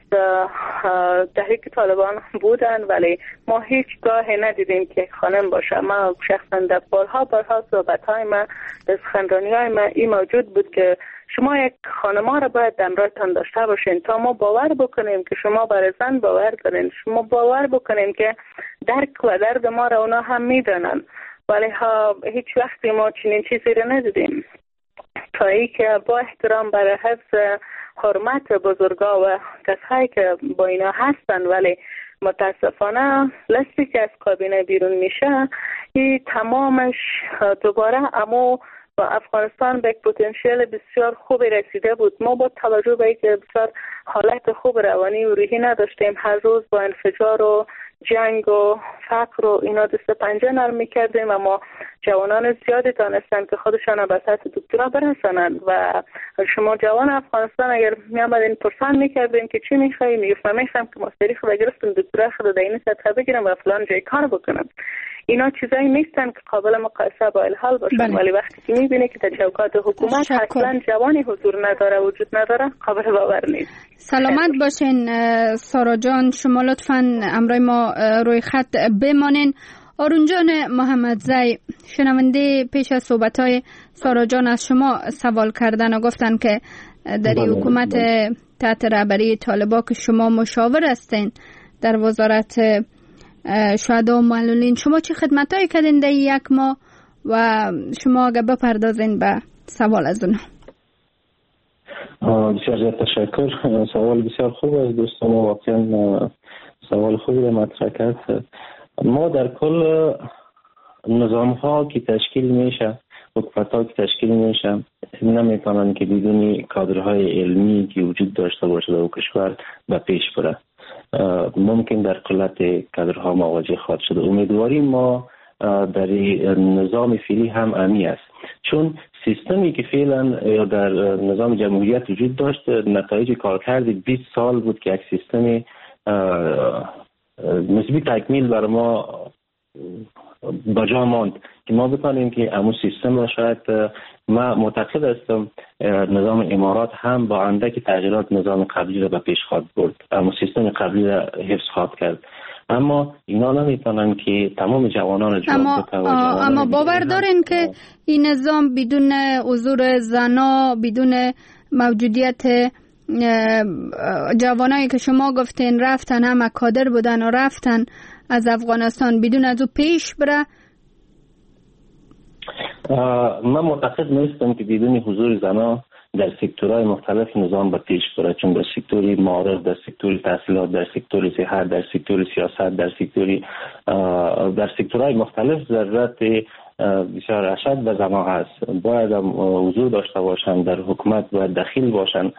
تحریک طالبان بودن ولی ما هیچ گاهی ندیدیم که یک خانم باشه. ما شخصا در بارها صحبت‌های ما در سخنرانی‌های ما این موجود بود که شما یک خانم‌ها را باید امراتان داشته باشین تا ما باور بکنیم که شما برای زن باور دارین، شما باور بکنیم که درک و درد ما را اونا هم میدانن. ولی هیچ وقتی ما چنین چیزی را ندیدیم تا ای که با احترام برای حفظ حرمت بزرگا و کسایی که با اینا هستن ولی متاسفانه لستی که از کابینه بیرون میشه این تمامش دوباره امو و افغانستان به یک پتانسیل بسیار خوبی رسیده بود. ما با توجه به اینکه بسیار حالت خوب روانی و روحی نداشتیم هر روز با انفجار و جنگ و فقر و اینا دست پنجه نرم میکردیم و ما جوانان زیادی دانستن که خودشان به سطح دکترا برسانند و شما جوان افغانستان اگر میامدین پرسان میکردین که چی میخوایی میگفتم میخوام که ماستری خود گرفتم دکترا خود در این سطح بگیرم و فلان جای کار بکنم. اینا چیزایی نیستن که قابل مقایسه با الحال باشن. ولی وقتی که میبینه که در چوکات حکومت اصلا جوانی حضور نداره وجود نداره قابل باور نیست. سلامت باشین سارا جان، شما لطفاً امرای ما روی خط بمانین. آرون جان محمدزی شنونده پیش از صحبت‌های سارا جان از شما سوال کردن و گفتن که در حکومت تحت رهبری طالبان که شما مشاور هستین در وزارت شهدا و معلولین شما چه خدمتایی کردین در یک ماه و شما اگه بپردازین به سوال از اونها. بسیار تشکر. سوال بسیار خوب است دوستان، واقعا سوال خوبی رو مطرح کرد. ما در کل نظام ها که تشکیل میشه، حکومت ها که تشکیل میشه نمیتونن که بدون کادرهای علمی که وجود داشته باشه در کشور به پیش بره. ممکن در قلت کادرها مواجه خواهد شد. امیدواریم ما در نظام فعلی هم امی است، چون سیستمی که فعلا یا در نظام جمهوریت وجود داشت نتایج کارکرد 20 سال بود که یک سیستم نسبی تکمیل برای ما بجا ماند که ما بتانیم که امو سیستم را شاید ما معتقد هستم نظام امارات هم با اندک تغییرات نظام قبلی را به پیش خواهد برد، امو سیستم قبلی را حفظ خواهد کرد. اما اینا نمیتونن که تمام جوانان اما باور دارین که این نظام بدون حضور زنا، بدون موجودیت جوانایی که شما گفتین رفتن هم کادر بودن و رفتن از افغانستان بدون از او پیش بره؟ من معتقد نیستم که بدون حضور زنا در سکتورهای مختلف نظام به پیش بره، چون در سکتور معارف، در سکتور تحصیلات، در سکتور صحت، در سکتور سیاست، در سکتورهای مختلف ضرورت بسیار اشد به جماعت است. باید حضور داشته باشند، در حکومت باید دخیل باشند.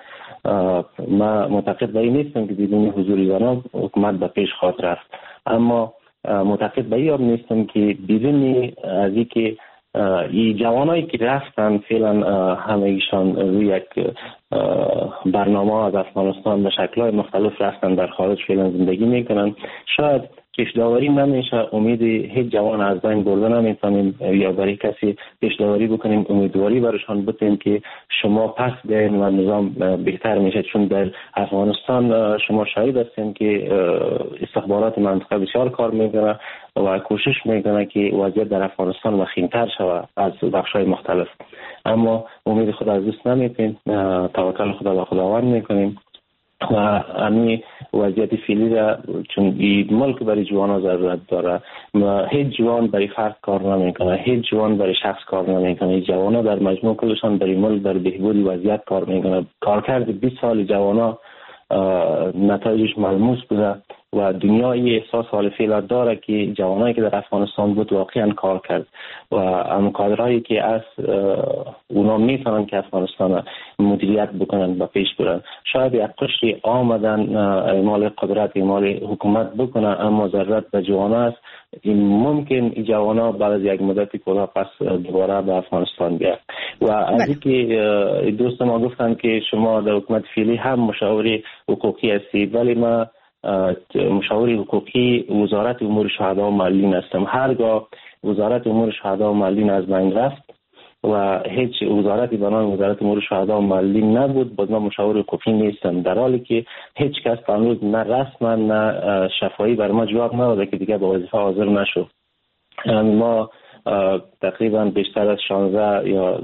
ما معتقد به این نیستم که بدون حضور زنان حکومت به پیش خواهد رفت، اما معتقد به این نیستم که بدون از اینکه این جوانایی که رفتن فعلا همه‌ایشان روی یک برنامه از افغانستان به شکل‌های مختلف رفتن در خارج فعلا زندگی میکنن، شاید پیش‌داوری نمیشه، امید هیچ جوان از بین برده نمیتونیم یا برای کسی پیش‌داوری بکنیم، امیدواری برشان بتیم که شما پس بیاین و نظام بهتر میشه. چون در افغانستان شما شاهد هستین که استخبارات منطقه بسیار کار میکنه و کوشش میکنه که وضعیت در افغانستان وخیم‌تر شود از بخش‌های مختلف، اما امید خود از دست نمیتیم، توکل خدا به خداوند میکنیم و همین وضعیت فعلی را، چون این ملک برای جوانان ضرورت داره، هیچ جوان برای فرد کار نمیکنه، هیچ جوان برای شخص کار نمیکنه. جوانان در مجموع کلشان برای ملک، برای بهبود وضعیت کار میکنه. کارکرد 20 سال جوانان نتایجش ملموس بوده و دنیا این احساس حال فعلا داره که جوانایی که در افغانستان بود واقعا کار کرد و هم کادرهایی که از اونا میتونن که افغانستان مدیریت بکنن و پیش برن. شاید یک قشری آمدن اعمال قدرت، اعمال حکومت بکنن، اما ضرورت به جوانان است. این ممکن این جوانا بعد از یک مدت کوتاه پس دوباره به افغانستان بیاد. و از اینکه دوست ما گفتن که شما در حکومت فعلی هم مشاور حقوقی هستید، ولی ما مشاور حقوقی وزارت امور شهدا و معلولین هستم. هرگاه وزارت امور شهدا و معلولین از بین رفت و هیچ وزارتی به نام وزارت امور شهدا و معلولین نبود، باز من مشاور حقوقی نیستم، در حالی که هیچ کس هنوز نه رسما نه شفاهی بر ما جواب نداده که دیگه به وظیفه حاضر نشو. ما تقریبا بیشتر از 16 یا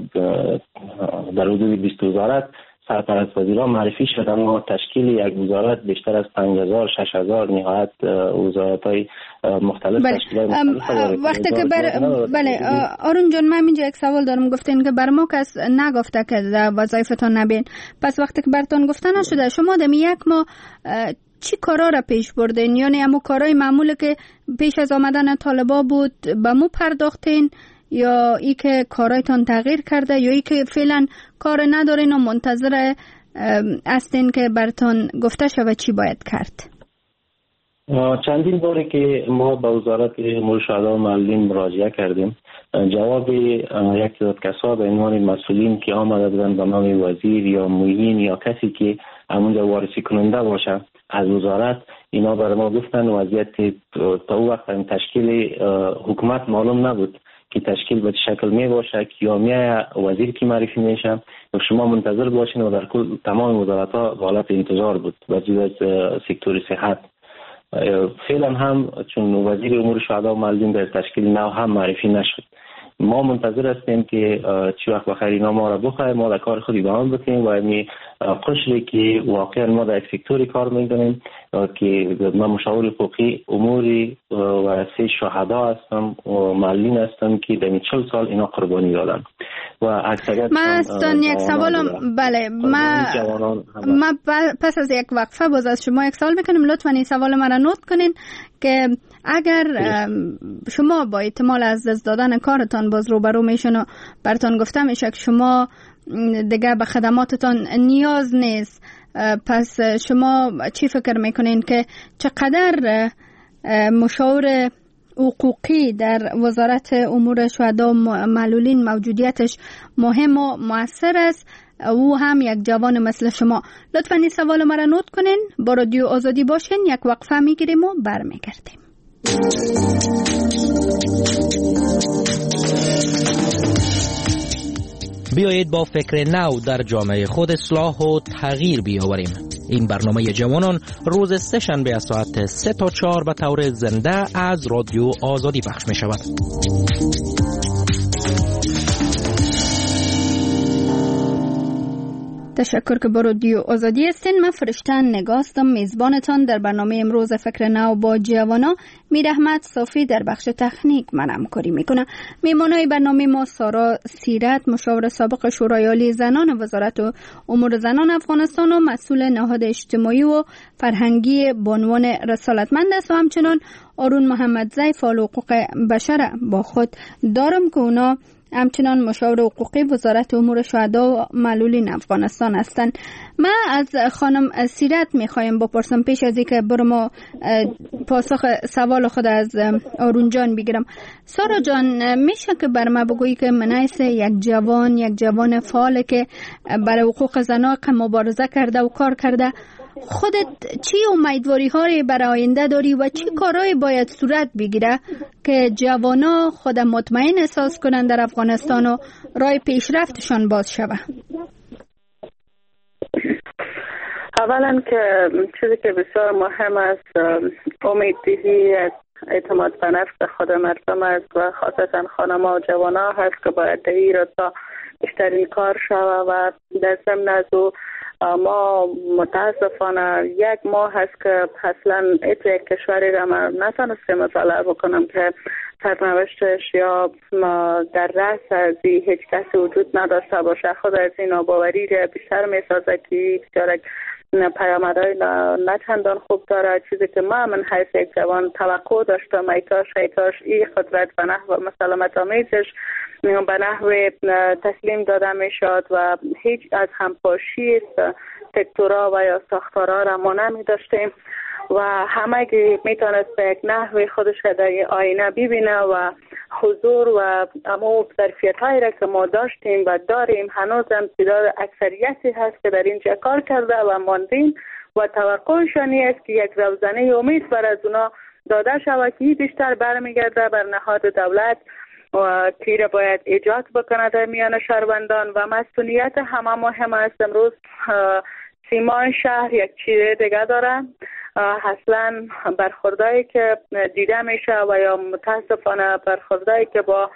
در حدود 20 وزارت سرپرست وزیران معرفی شد، اما تشکیل یک وزارت بیشتر از 5000 6000 نهایت وزارت‌های مختلف تشکیل‌های مختلف وقتی که بله آرون جان، من اینجا یک سوال دارم. گفتین که بر ما کس نگفته که وظایفتان نبین، پس وقتی که برتون گفته نشده شما دمی یک ماه چی کارا را پیش بردین؟ یعنی همون کارهای معمولی که پیش از آمدن طالبا بود به مو پرداختین، یا ای که کارایتان تغییر کرده، یا ای که فعلا کار ندارین و منتظر هستین که برتان گفته شود چی باید کرد؟ چندین باره که ما به وزارت امور شهدا و معلولین مراجعه کردیم، جواب یک کسا به عنوان مسئولین که آمده بودن به نام وزیر یا معین یا کسی که همونجا وارسی کننده باشه از وزارت، اینا برای ما گفتن وضعیت تا او وقت تشکیل حکومت معلوم نبود که تشکیل به شکل می باشه یا میایه وزیر کی معرفی میشه، شما منتظر باشین و در کل تمام وزارت ها حالت انتظار بود و جز از سکتور صحت. فعلا هم چون وزیر امور شهدا و معلولین در تشکیل نو هم معرفی نشد، ما منتظر هستیم که چی وقت بخیر اینا ما را بخواهیم، ما در کار خود ادامه بکنیم و این قشری که واقعا ما در یک سکتوری کار میکنیم که من مشاور حقوقی اموری و سه شهدا هستم و معلولین هستم که در 40 سال اینا قربانی دادن و اکثریت من یک سوالم بله ما پس از یک وقفه باز از شما یک سوال میکنیم، لطفا این سوال ما را نوت کنین که اگر شما با احتمال از دست دادن کارتان باز روبرو میشن و براتون گفته میشه که شما دیگه به خدماتتان نیاز نیست، پس شما چی فکر میکنین که چقدر مشاور حقوقی در وزارت امور شهدا و معلولین موجودیتش مهم و مؤثر است، او هم یک جوان مثل شما؟ لطفا این سوال ما را نوت کنین، با رادیو آزادی باشین، یک وقفه میگیریم و برمیگردیم. بیایید با فکر نو در جامعه خود اصلاح و تغییر بیاوریم. این برنامه جوانان روز سه شنبه از ساعت 3 تا 4 به طور زنده از رادیو آزادی پخش می شود. تشکر که با رادیو آزادی هستین. من فرشته نگاستم، میزبانتان در برنامه امروز فکر نو با جوانا. میر احمد صافی در بخش تکنیک من همکاری میکنه. میمانای برنامه ما سارا سیرت، مشاور سابق شورای عالی زنان وزارت امور زنان افغانستان و مسئول نهاد اجتماعی و فرهنگی بانوان رسالتمند است و همچنان آرون محمدزی فعال حقوق بشر با خود دارم که اونا همچنان مشاور حقوقی وزارت امور شهدا و معلولین افغانستان هستند. من از خانم سیرت میخوایم بپرسم پیش از اینکه برم پاسخ سوال خود از آرون جان بگیرم. سارا جان، میشه که بر ما بگویی که منایس یک جوان فعال که برای حقوق زنان مبارزه کرده و کار کرده، خودت چی امیدواری هایی برای آینده داری و چی کارهایی باید صورت بگیره که جوانا خود مطمئن احساس کنند در افغانستان و راه پیشرفتشان باز شود؟ اولا که چیزی که بسیار مهم است امیددهی از اعتماد به نفس خود مردم است و خاصتا خانم‌ها و جوانا هست که باید دهی را تا بیشترین کار شود و در ضمن از او ما متاسفانه یک ماه هست که اصلا یک کشوری را من نتونستم مطالعه بکنم که سرنوشتش یا در رأس از هیچ کسی وجود نداشته باشه. خود از این ناباوری را بیشتر میسازه که بسیار پیامدهای نه چندان خوب داره. چیزی که من حیث یک جوان توقع داشتم ای کاش این قدرت به نحو مسالمت آمیزش به نحو تسلیم داده می شد و هیچ از همپاشی سکتورها و یا ساختارها را ما نمی داشتیم و همه میتونست به یک نحو خودش در آینه ببینه و حضور و امو ظرفیت هایی را که ما داشتیم و داریم هنوز هم تعداد اکثریتی هست که در اینجا کار کرده و ماندیم و توقعشانی است که یک روزنه امید بر از اونا داده شود که بیشتر برمیگرده بر نهاد دولت و که باید ایجاد بکنه در میان شهروندان و مسئولیت همه مهم است. امروز سیمان شهر یک چیز دیگه داره، اصلا برخوردایی که دیده میشه و یا متاسفانه برخوردایی که با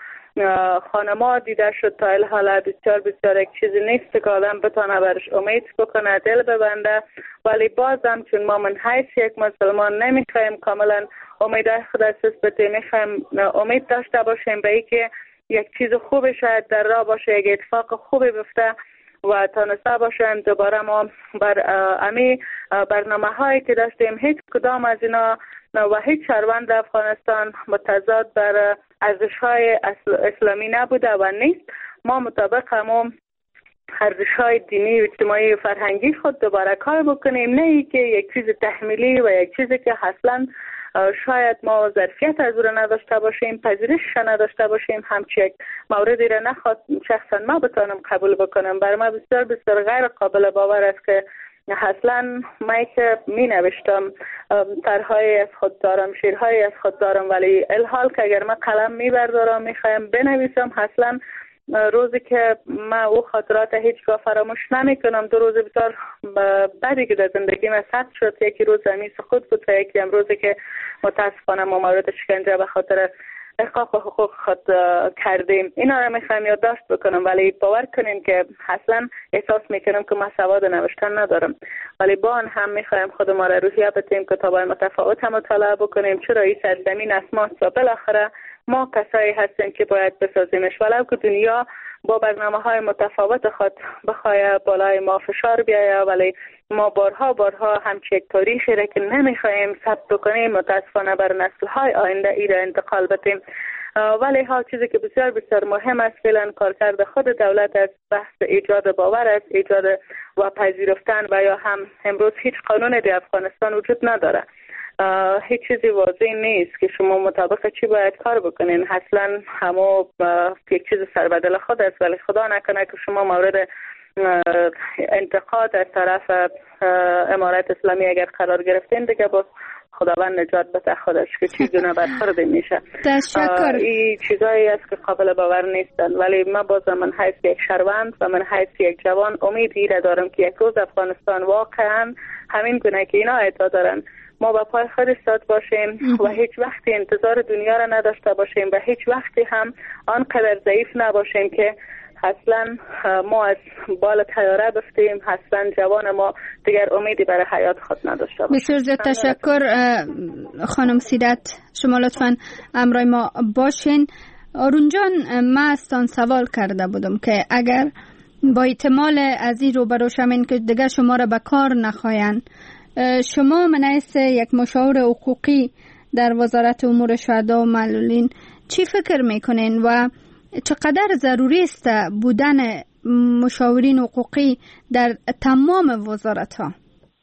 خانما دیده شد تا الحال بسیار یک چیزی نیست که آدم بتونه برش امید بکنه، دل ببنده. ولی بازم چون ما من حیث یک مسلمان نمیخوایم کاملا امیدهای خود از دست بدیم، میخوایم امید داشته باشیم به اینکه یک چیز خوبی شاید در راه باشه، یک اتفاق خوبی بفته و تانسته باشیم دوباره ما بر امی برنامه هایی که داشتیم هیچ کدام از اینا و هیچ شهروند افغانستان متضاد بر ارزش های اسلامی نبوده و نیست. ما مطابق همون ارزش های دینی و اجتماعی و فرهنگی خود دوباره کار بکنیم، نه ای که یک چیز تحمیلی و یک چیزی که اصلا شاید ما ظرفیت از او را نداشته باشیم، پذیرشش نداشته باشیم، همچی یک موردی را نخواد شخصا ما بتانم قبول بکنم. برای ما بسیار غیر قابل باور است که اصلا من که می نوشتم طرحهای از خود دارم، شیرهای از خود دارم، ولی الحال که اگر من قلم می بردارم می خواهم بنویسم، اصلا روزی که من او خاطرات هیچگاه فراموش نمی کنم. 2 روز بسیار بعدی که در زندگی من ثبت شد، یکی روز زمین سقوط بود و یکی هم روزی که متاسفانه ما مورد شکنجه به خاطر احقاق حقوق خود کردیم. اینا را میخوایم یادداشت بکنم، ولی باور کنیم که اصلا احساس میکنم که ما سواد نوشتن ندارم، ولی با آن هم میخوایم خود ما را روحیه بدیم کتابای متفاوت هم مطالعه بکنیم، چرا این سرزمین اسماست و بالاخره ما کسایی هستیم که باید بسازیمش. ولو که دنیا با برنامه‌های متفاوت خود بخواه بالای ما فشار بیاید، ولی ما بارها همچی یک تاریخی را که نمیخواهیم ثبت بکنیم متاسفانه بر نسل‌های آینده ای را انتقال بدیم. ولی ها چیزی که بسیار مهم است فعلا کارکرد خود دولت است، بحث ایجاد باور است، ایجاد و پذیرفتن و یا هم امروز هیچ قانون در افغانستان وجود نداره، هیچ چیزی واضح نیست که شما مطابق چی باید کار بکنین. اصلا همو یک چیز سر بدل خود است، ولی خدا نکنه که شما مورد انتقاد از طرف امارت اسلامی اگر قرار گرفتین دیگه باز خداوند نجات بده خودش که چیزونه برخورده میشه. تشکر. این چیزایی است که قابل باور نیستن، ولی من بازم من حیث یک شهروند و من حیث یک جوان امیدی را دارم که یک روز افغانستان واقعا همین گونه که اینا ادعا دارن ما با پای خود ایستاد باشیم و هیچ وقتی انتظار دنیا را نداشته باشیم و هیچ وقتی هم آنقدر ضعیف نباشیم که اصلا ما از بال طیاره بفتیم، اصلا جوان ما دیگر امیدی برای حیات خود نداشته باشه. بسیار زیاد تشکر خانم سیرت، شما لطفاً همراه ما باشین. آرون جان، من از سوال کرده بودم که اگر با احتمال از این روبرو شوین که دیگر شما را به کار نخواین، شما من حیث یک مشاور حقوقی در وزارت امور شهدا و معلولین چی فکر میکنین و چقدر ضروری است بودن مشاورین حقوقی در تمام وزارت ها؟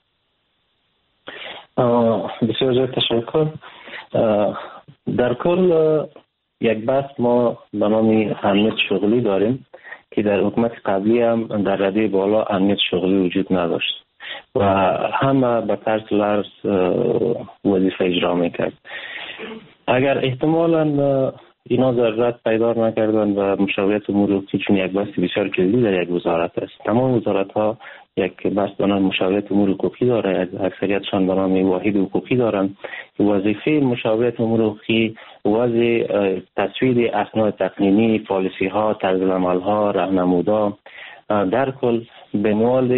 بسیار زیاد تشکر. در کل یک بحث ما به نام امنیت شغلی داریم که در حکومت قبلی هم در رده بالا امنیت شغلی وجود نداشت و همه به طرز لرز وظیفه اجرا میکرد. اگر احتمالاً اینا ضرورت پیدا نکردن و مشاوریت امور حقوقی چون یک بحث بسیار کلیدی در یک وزارت است. تمام وزارت ها یک بحث به نام مشاوریت امور حقوقی داره، اکثریتشان به نام واحد حقوقی دارن. وظیفه مشاوریت امور حقوقی وضع تصویر اسناد تقنینی، پالیسی ها، طرز عمل ها، راهنمودا در کل به عنوان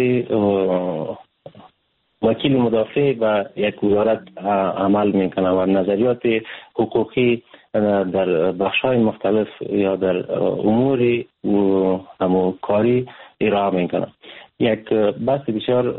وکیل مدافع و یک وزارت عمل میکنه و نظریات حقوقی در بخش‌های مختلف یا در امور کاری ارائه میکنه. یک بحث بسیار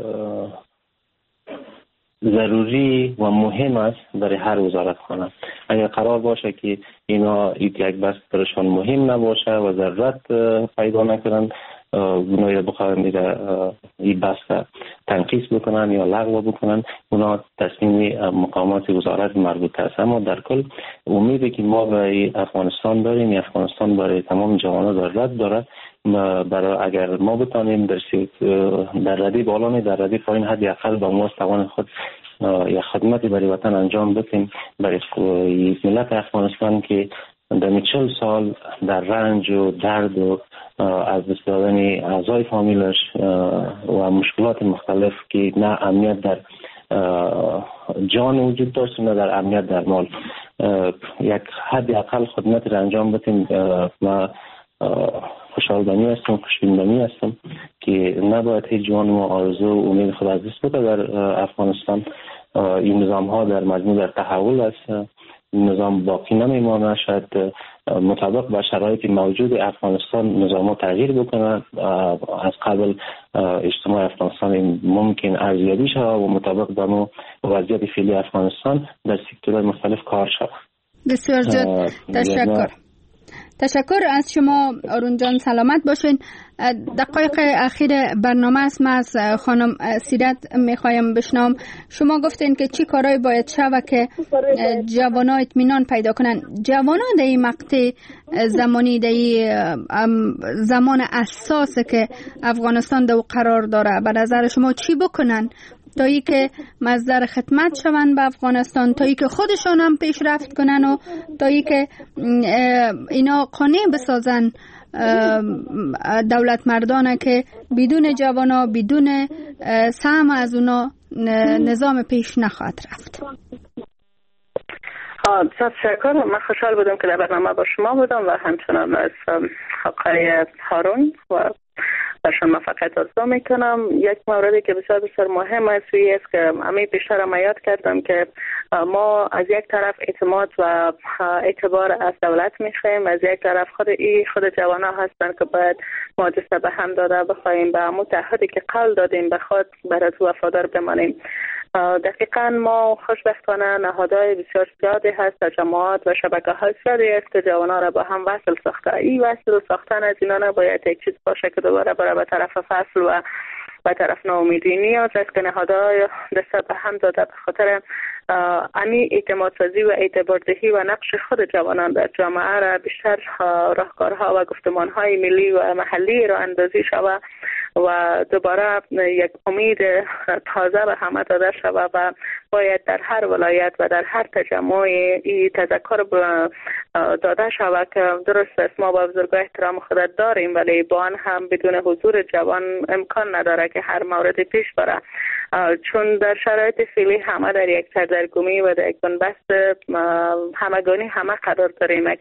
ضروری و مهم است برای هر وزارت خانه. اگر قرار باشه که اینا یک بحث برشان مهم نباشه و ضرورت پیدا نکنن، اونا بخواهن این بحث تنقیص بکنن یا لغو بکنن، اونا تصمیم مقامات وزارت مربوط است. اما در کل امیدی که ما برای افغانستان داریم، افغانستان برای تمام جوانان ضرورت داره. برای اگر ما بتانیم در رده بالا در رده پایین حد اقل با ما توان خود یا خدمتی برای وطن انجام بدیم، برای ملت افغانستان که در 40 سال در رنج و درد و از دست دادن اعضای فامیلش و مشکلات مختلف که نه امنیت در جان وجود داشت نه در امنیت در مال، یک حد اقل خدمت را انجام بدیم. ما خوشحالدنی هستم، خوشبینی هستم که نباید هیچ جوان ما آرزو و امید خود از دست بده در افغانستان. این نظام ها در مجموع در تحول است، نظام باقی نمیمانه. شاید مطابق با شرایط موجود افغانستان نظام ها تغییر بکنه. از قبل اجتماع افغانستان ممکن ارزیابی شود و مطابق با وضعیت فعلی افغانستان در سکتورهای مختلف کار شود. بسیار زیاد تشکر. تشکر از شما آرون جان، سلامت باشین. دقایق اخیر برنامه است، من از خانم سیرت میخوایم بشنوم. شما گفتین که چی کارهای باید شود که جوانا اطمینان پیدا کنن. جوانا در این مقطع زمانی، در زمان اساسه که افغانستان در قرار داره، به نظر شما چی بکنن تا ای که مصدر خدمت شون به افغانستان، تا ای که خودشان هم پیشرفت کنن و تا ای که اینا قانع بسازن دولت مردانه که بدون جوانا، بدون سهم از اونا نظام پیش نخواهد رفت؟ تشکر. من خوشحال بودم که در برنامه با شما بودم و همچنان از آقای هارون و برشان موفقیت آرزو میکنم. یک موردی که بسیار بسیار مهم است است که همه بیشتر هم یاد کردم که ما از یک طرف اعتماد و اعتبار از دولت میخوایم، از یک طرف خود جوانا هستن که باید ما دست به هم داده بخوایم به همون تعهدی که قول دادیم به خود برای وفادار بمانیم. دقیقا ما خوشبختانه نهادهای بسیار زیادی هست، جماعات و شبکه‌های زیادی است که جوانا را با هم وصل ساخته. این وصل و ساختن از اینا نباید یک چیز باشه که دوباره به طرف فصل و به طرف ناامیدی نیاز است که نهادهای دست به هم داده به خاطر امی اعتماد سازی و اعتباردهی و نقش خود جوانان در جامعه را بیشتر راهکارها و گفتمانهای ملی و محلی را اندازی شود و دوباره یک امید تازه به همه داده شود و باید در هر ولایت و در هر تجمع این تذکر داده شود که درست است ما با بزرگان احترام خود داریم، ولی با آن هم بدون حضور جوان امکان نداره که هر مورد پیش بره، چون در شرایط فعلی همه در یک سردرگمی و در یک بنبست همگانی همه قرار داریم. اگر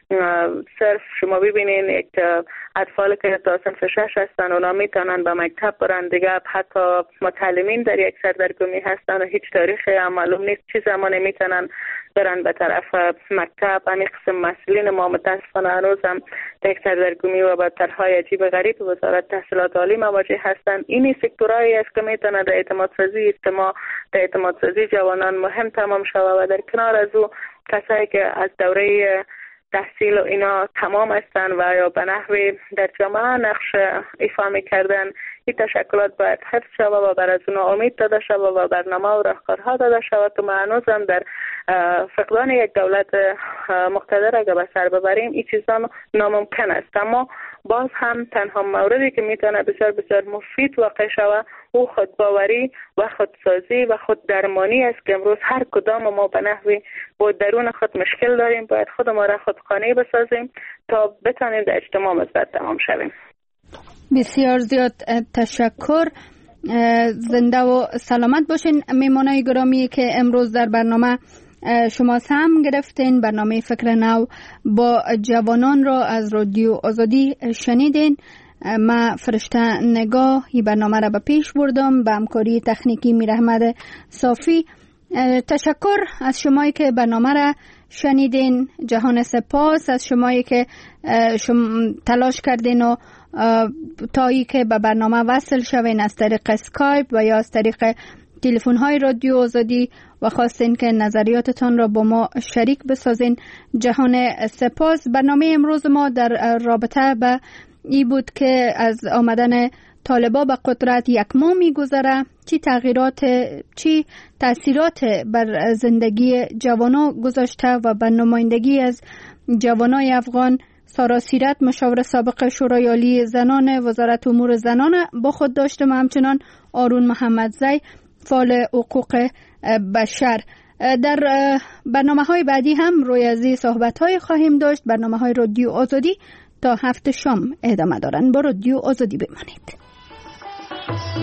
صرف شما ببینین یک اطفال که تا صنف 6 هستن اونا میتونن به مکتب برن، دیگه حتی متعلمین در یک سردرگمی هستن و هیچ تاریخ معلوم نیست چه زمانی میتونن برن به طرف مکتب. همین قسم مسئولین ما متاسفانه هنوز هم در یک سردرگمی و به طرحهای عجیب غریب وزارت تحصیلات عالی مواجه هستند. این سکتورهایی است که میتونه در اعتماد سازی اجتماع، در اعتماد سازی جوانان مهم تمام شود و در کنار از او کسایی که از دوره تحصیل و اینا تمام هستند و یا به نحوی در جامعه نقش ایفا میکردن، این تشکلات باید حفظ شود و بر از اونا امید داده شود و برنامه و راهکارها داده شود. تو ما هنوز هم در فقدان یک دولت مقتدر اگه به سر ببریم این چیزا ناممکن است. اما باز هم تنها موردی که میتونه بسیار بسیار مفید واقع شود او خودباوری و خودسازی و خود درمانی است که امروز هر کدام ما به نحوی با درون خود مشکل داریم. باید خود ما را خودخانه بسازیم تا بتانیم در اجتماع مثبت تمام شویم. بسیار زیاد تشکر. زنده و سلامت باشین میمانای گرامی که امروز در برنامه شما سهم گرفتین. برنامه فکر نو با جوانان را از رادیو آزادی شنیدین. ما فرشته نگاه این برنامه را به پیش بردم به همکاری تکنیکی میرحمد صافی. تشکر از شمایی که برنامه را شنیدین. جهان سپاس از شمایی که تلاش کردین و تایی که به برنامه وصل شوین از طریق اسکایپ و یا از طریق تلفن های رادیو آزادی و خواستین که نظریاتتان را با ما شریک بسازین. جهان سپاس. برنامه امروز ما در رابطه به ای بود که از آمدن طالبا به قدرت یک ماه میگذره چی تغییرات، چی تاثیرات بر زندگی جوانا گذاشته و بر نمایندگی از جوانای افغان. سارا سیرت مشاور سابق شورای عالی زنان وزارت امور زنان با خود داشتم، همچنان آرون محمدزی فعال حقوق بشر. در برنامه‌های بعدی هم روی از این صحبت‌های خواهیم داشت. برنامه‌های رادیو آزادی تا 7 شام ادامه دارن. با رادیو آزادی بمانید.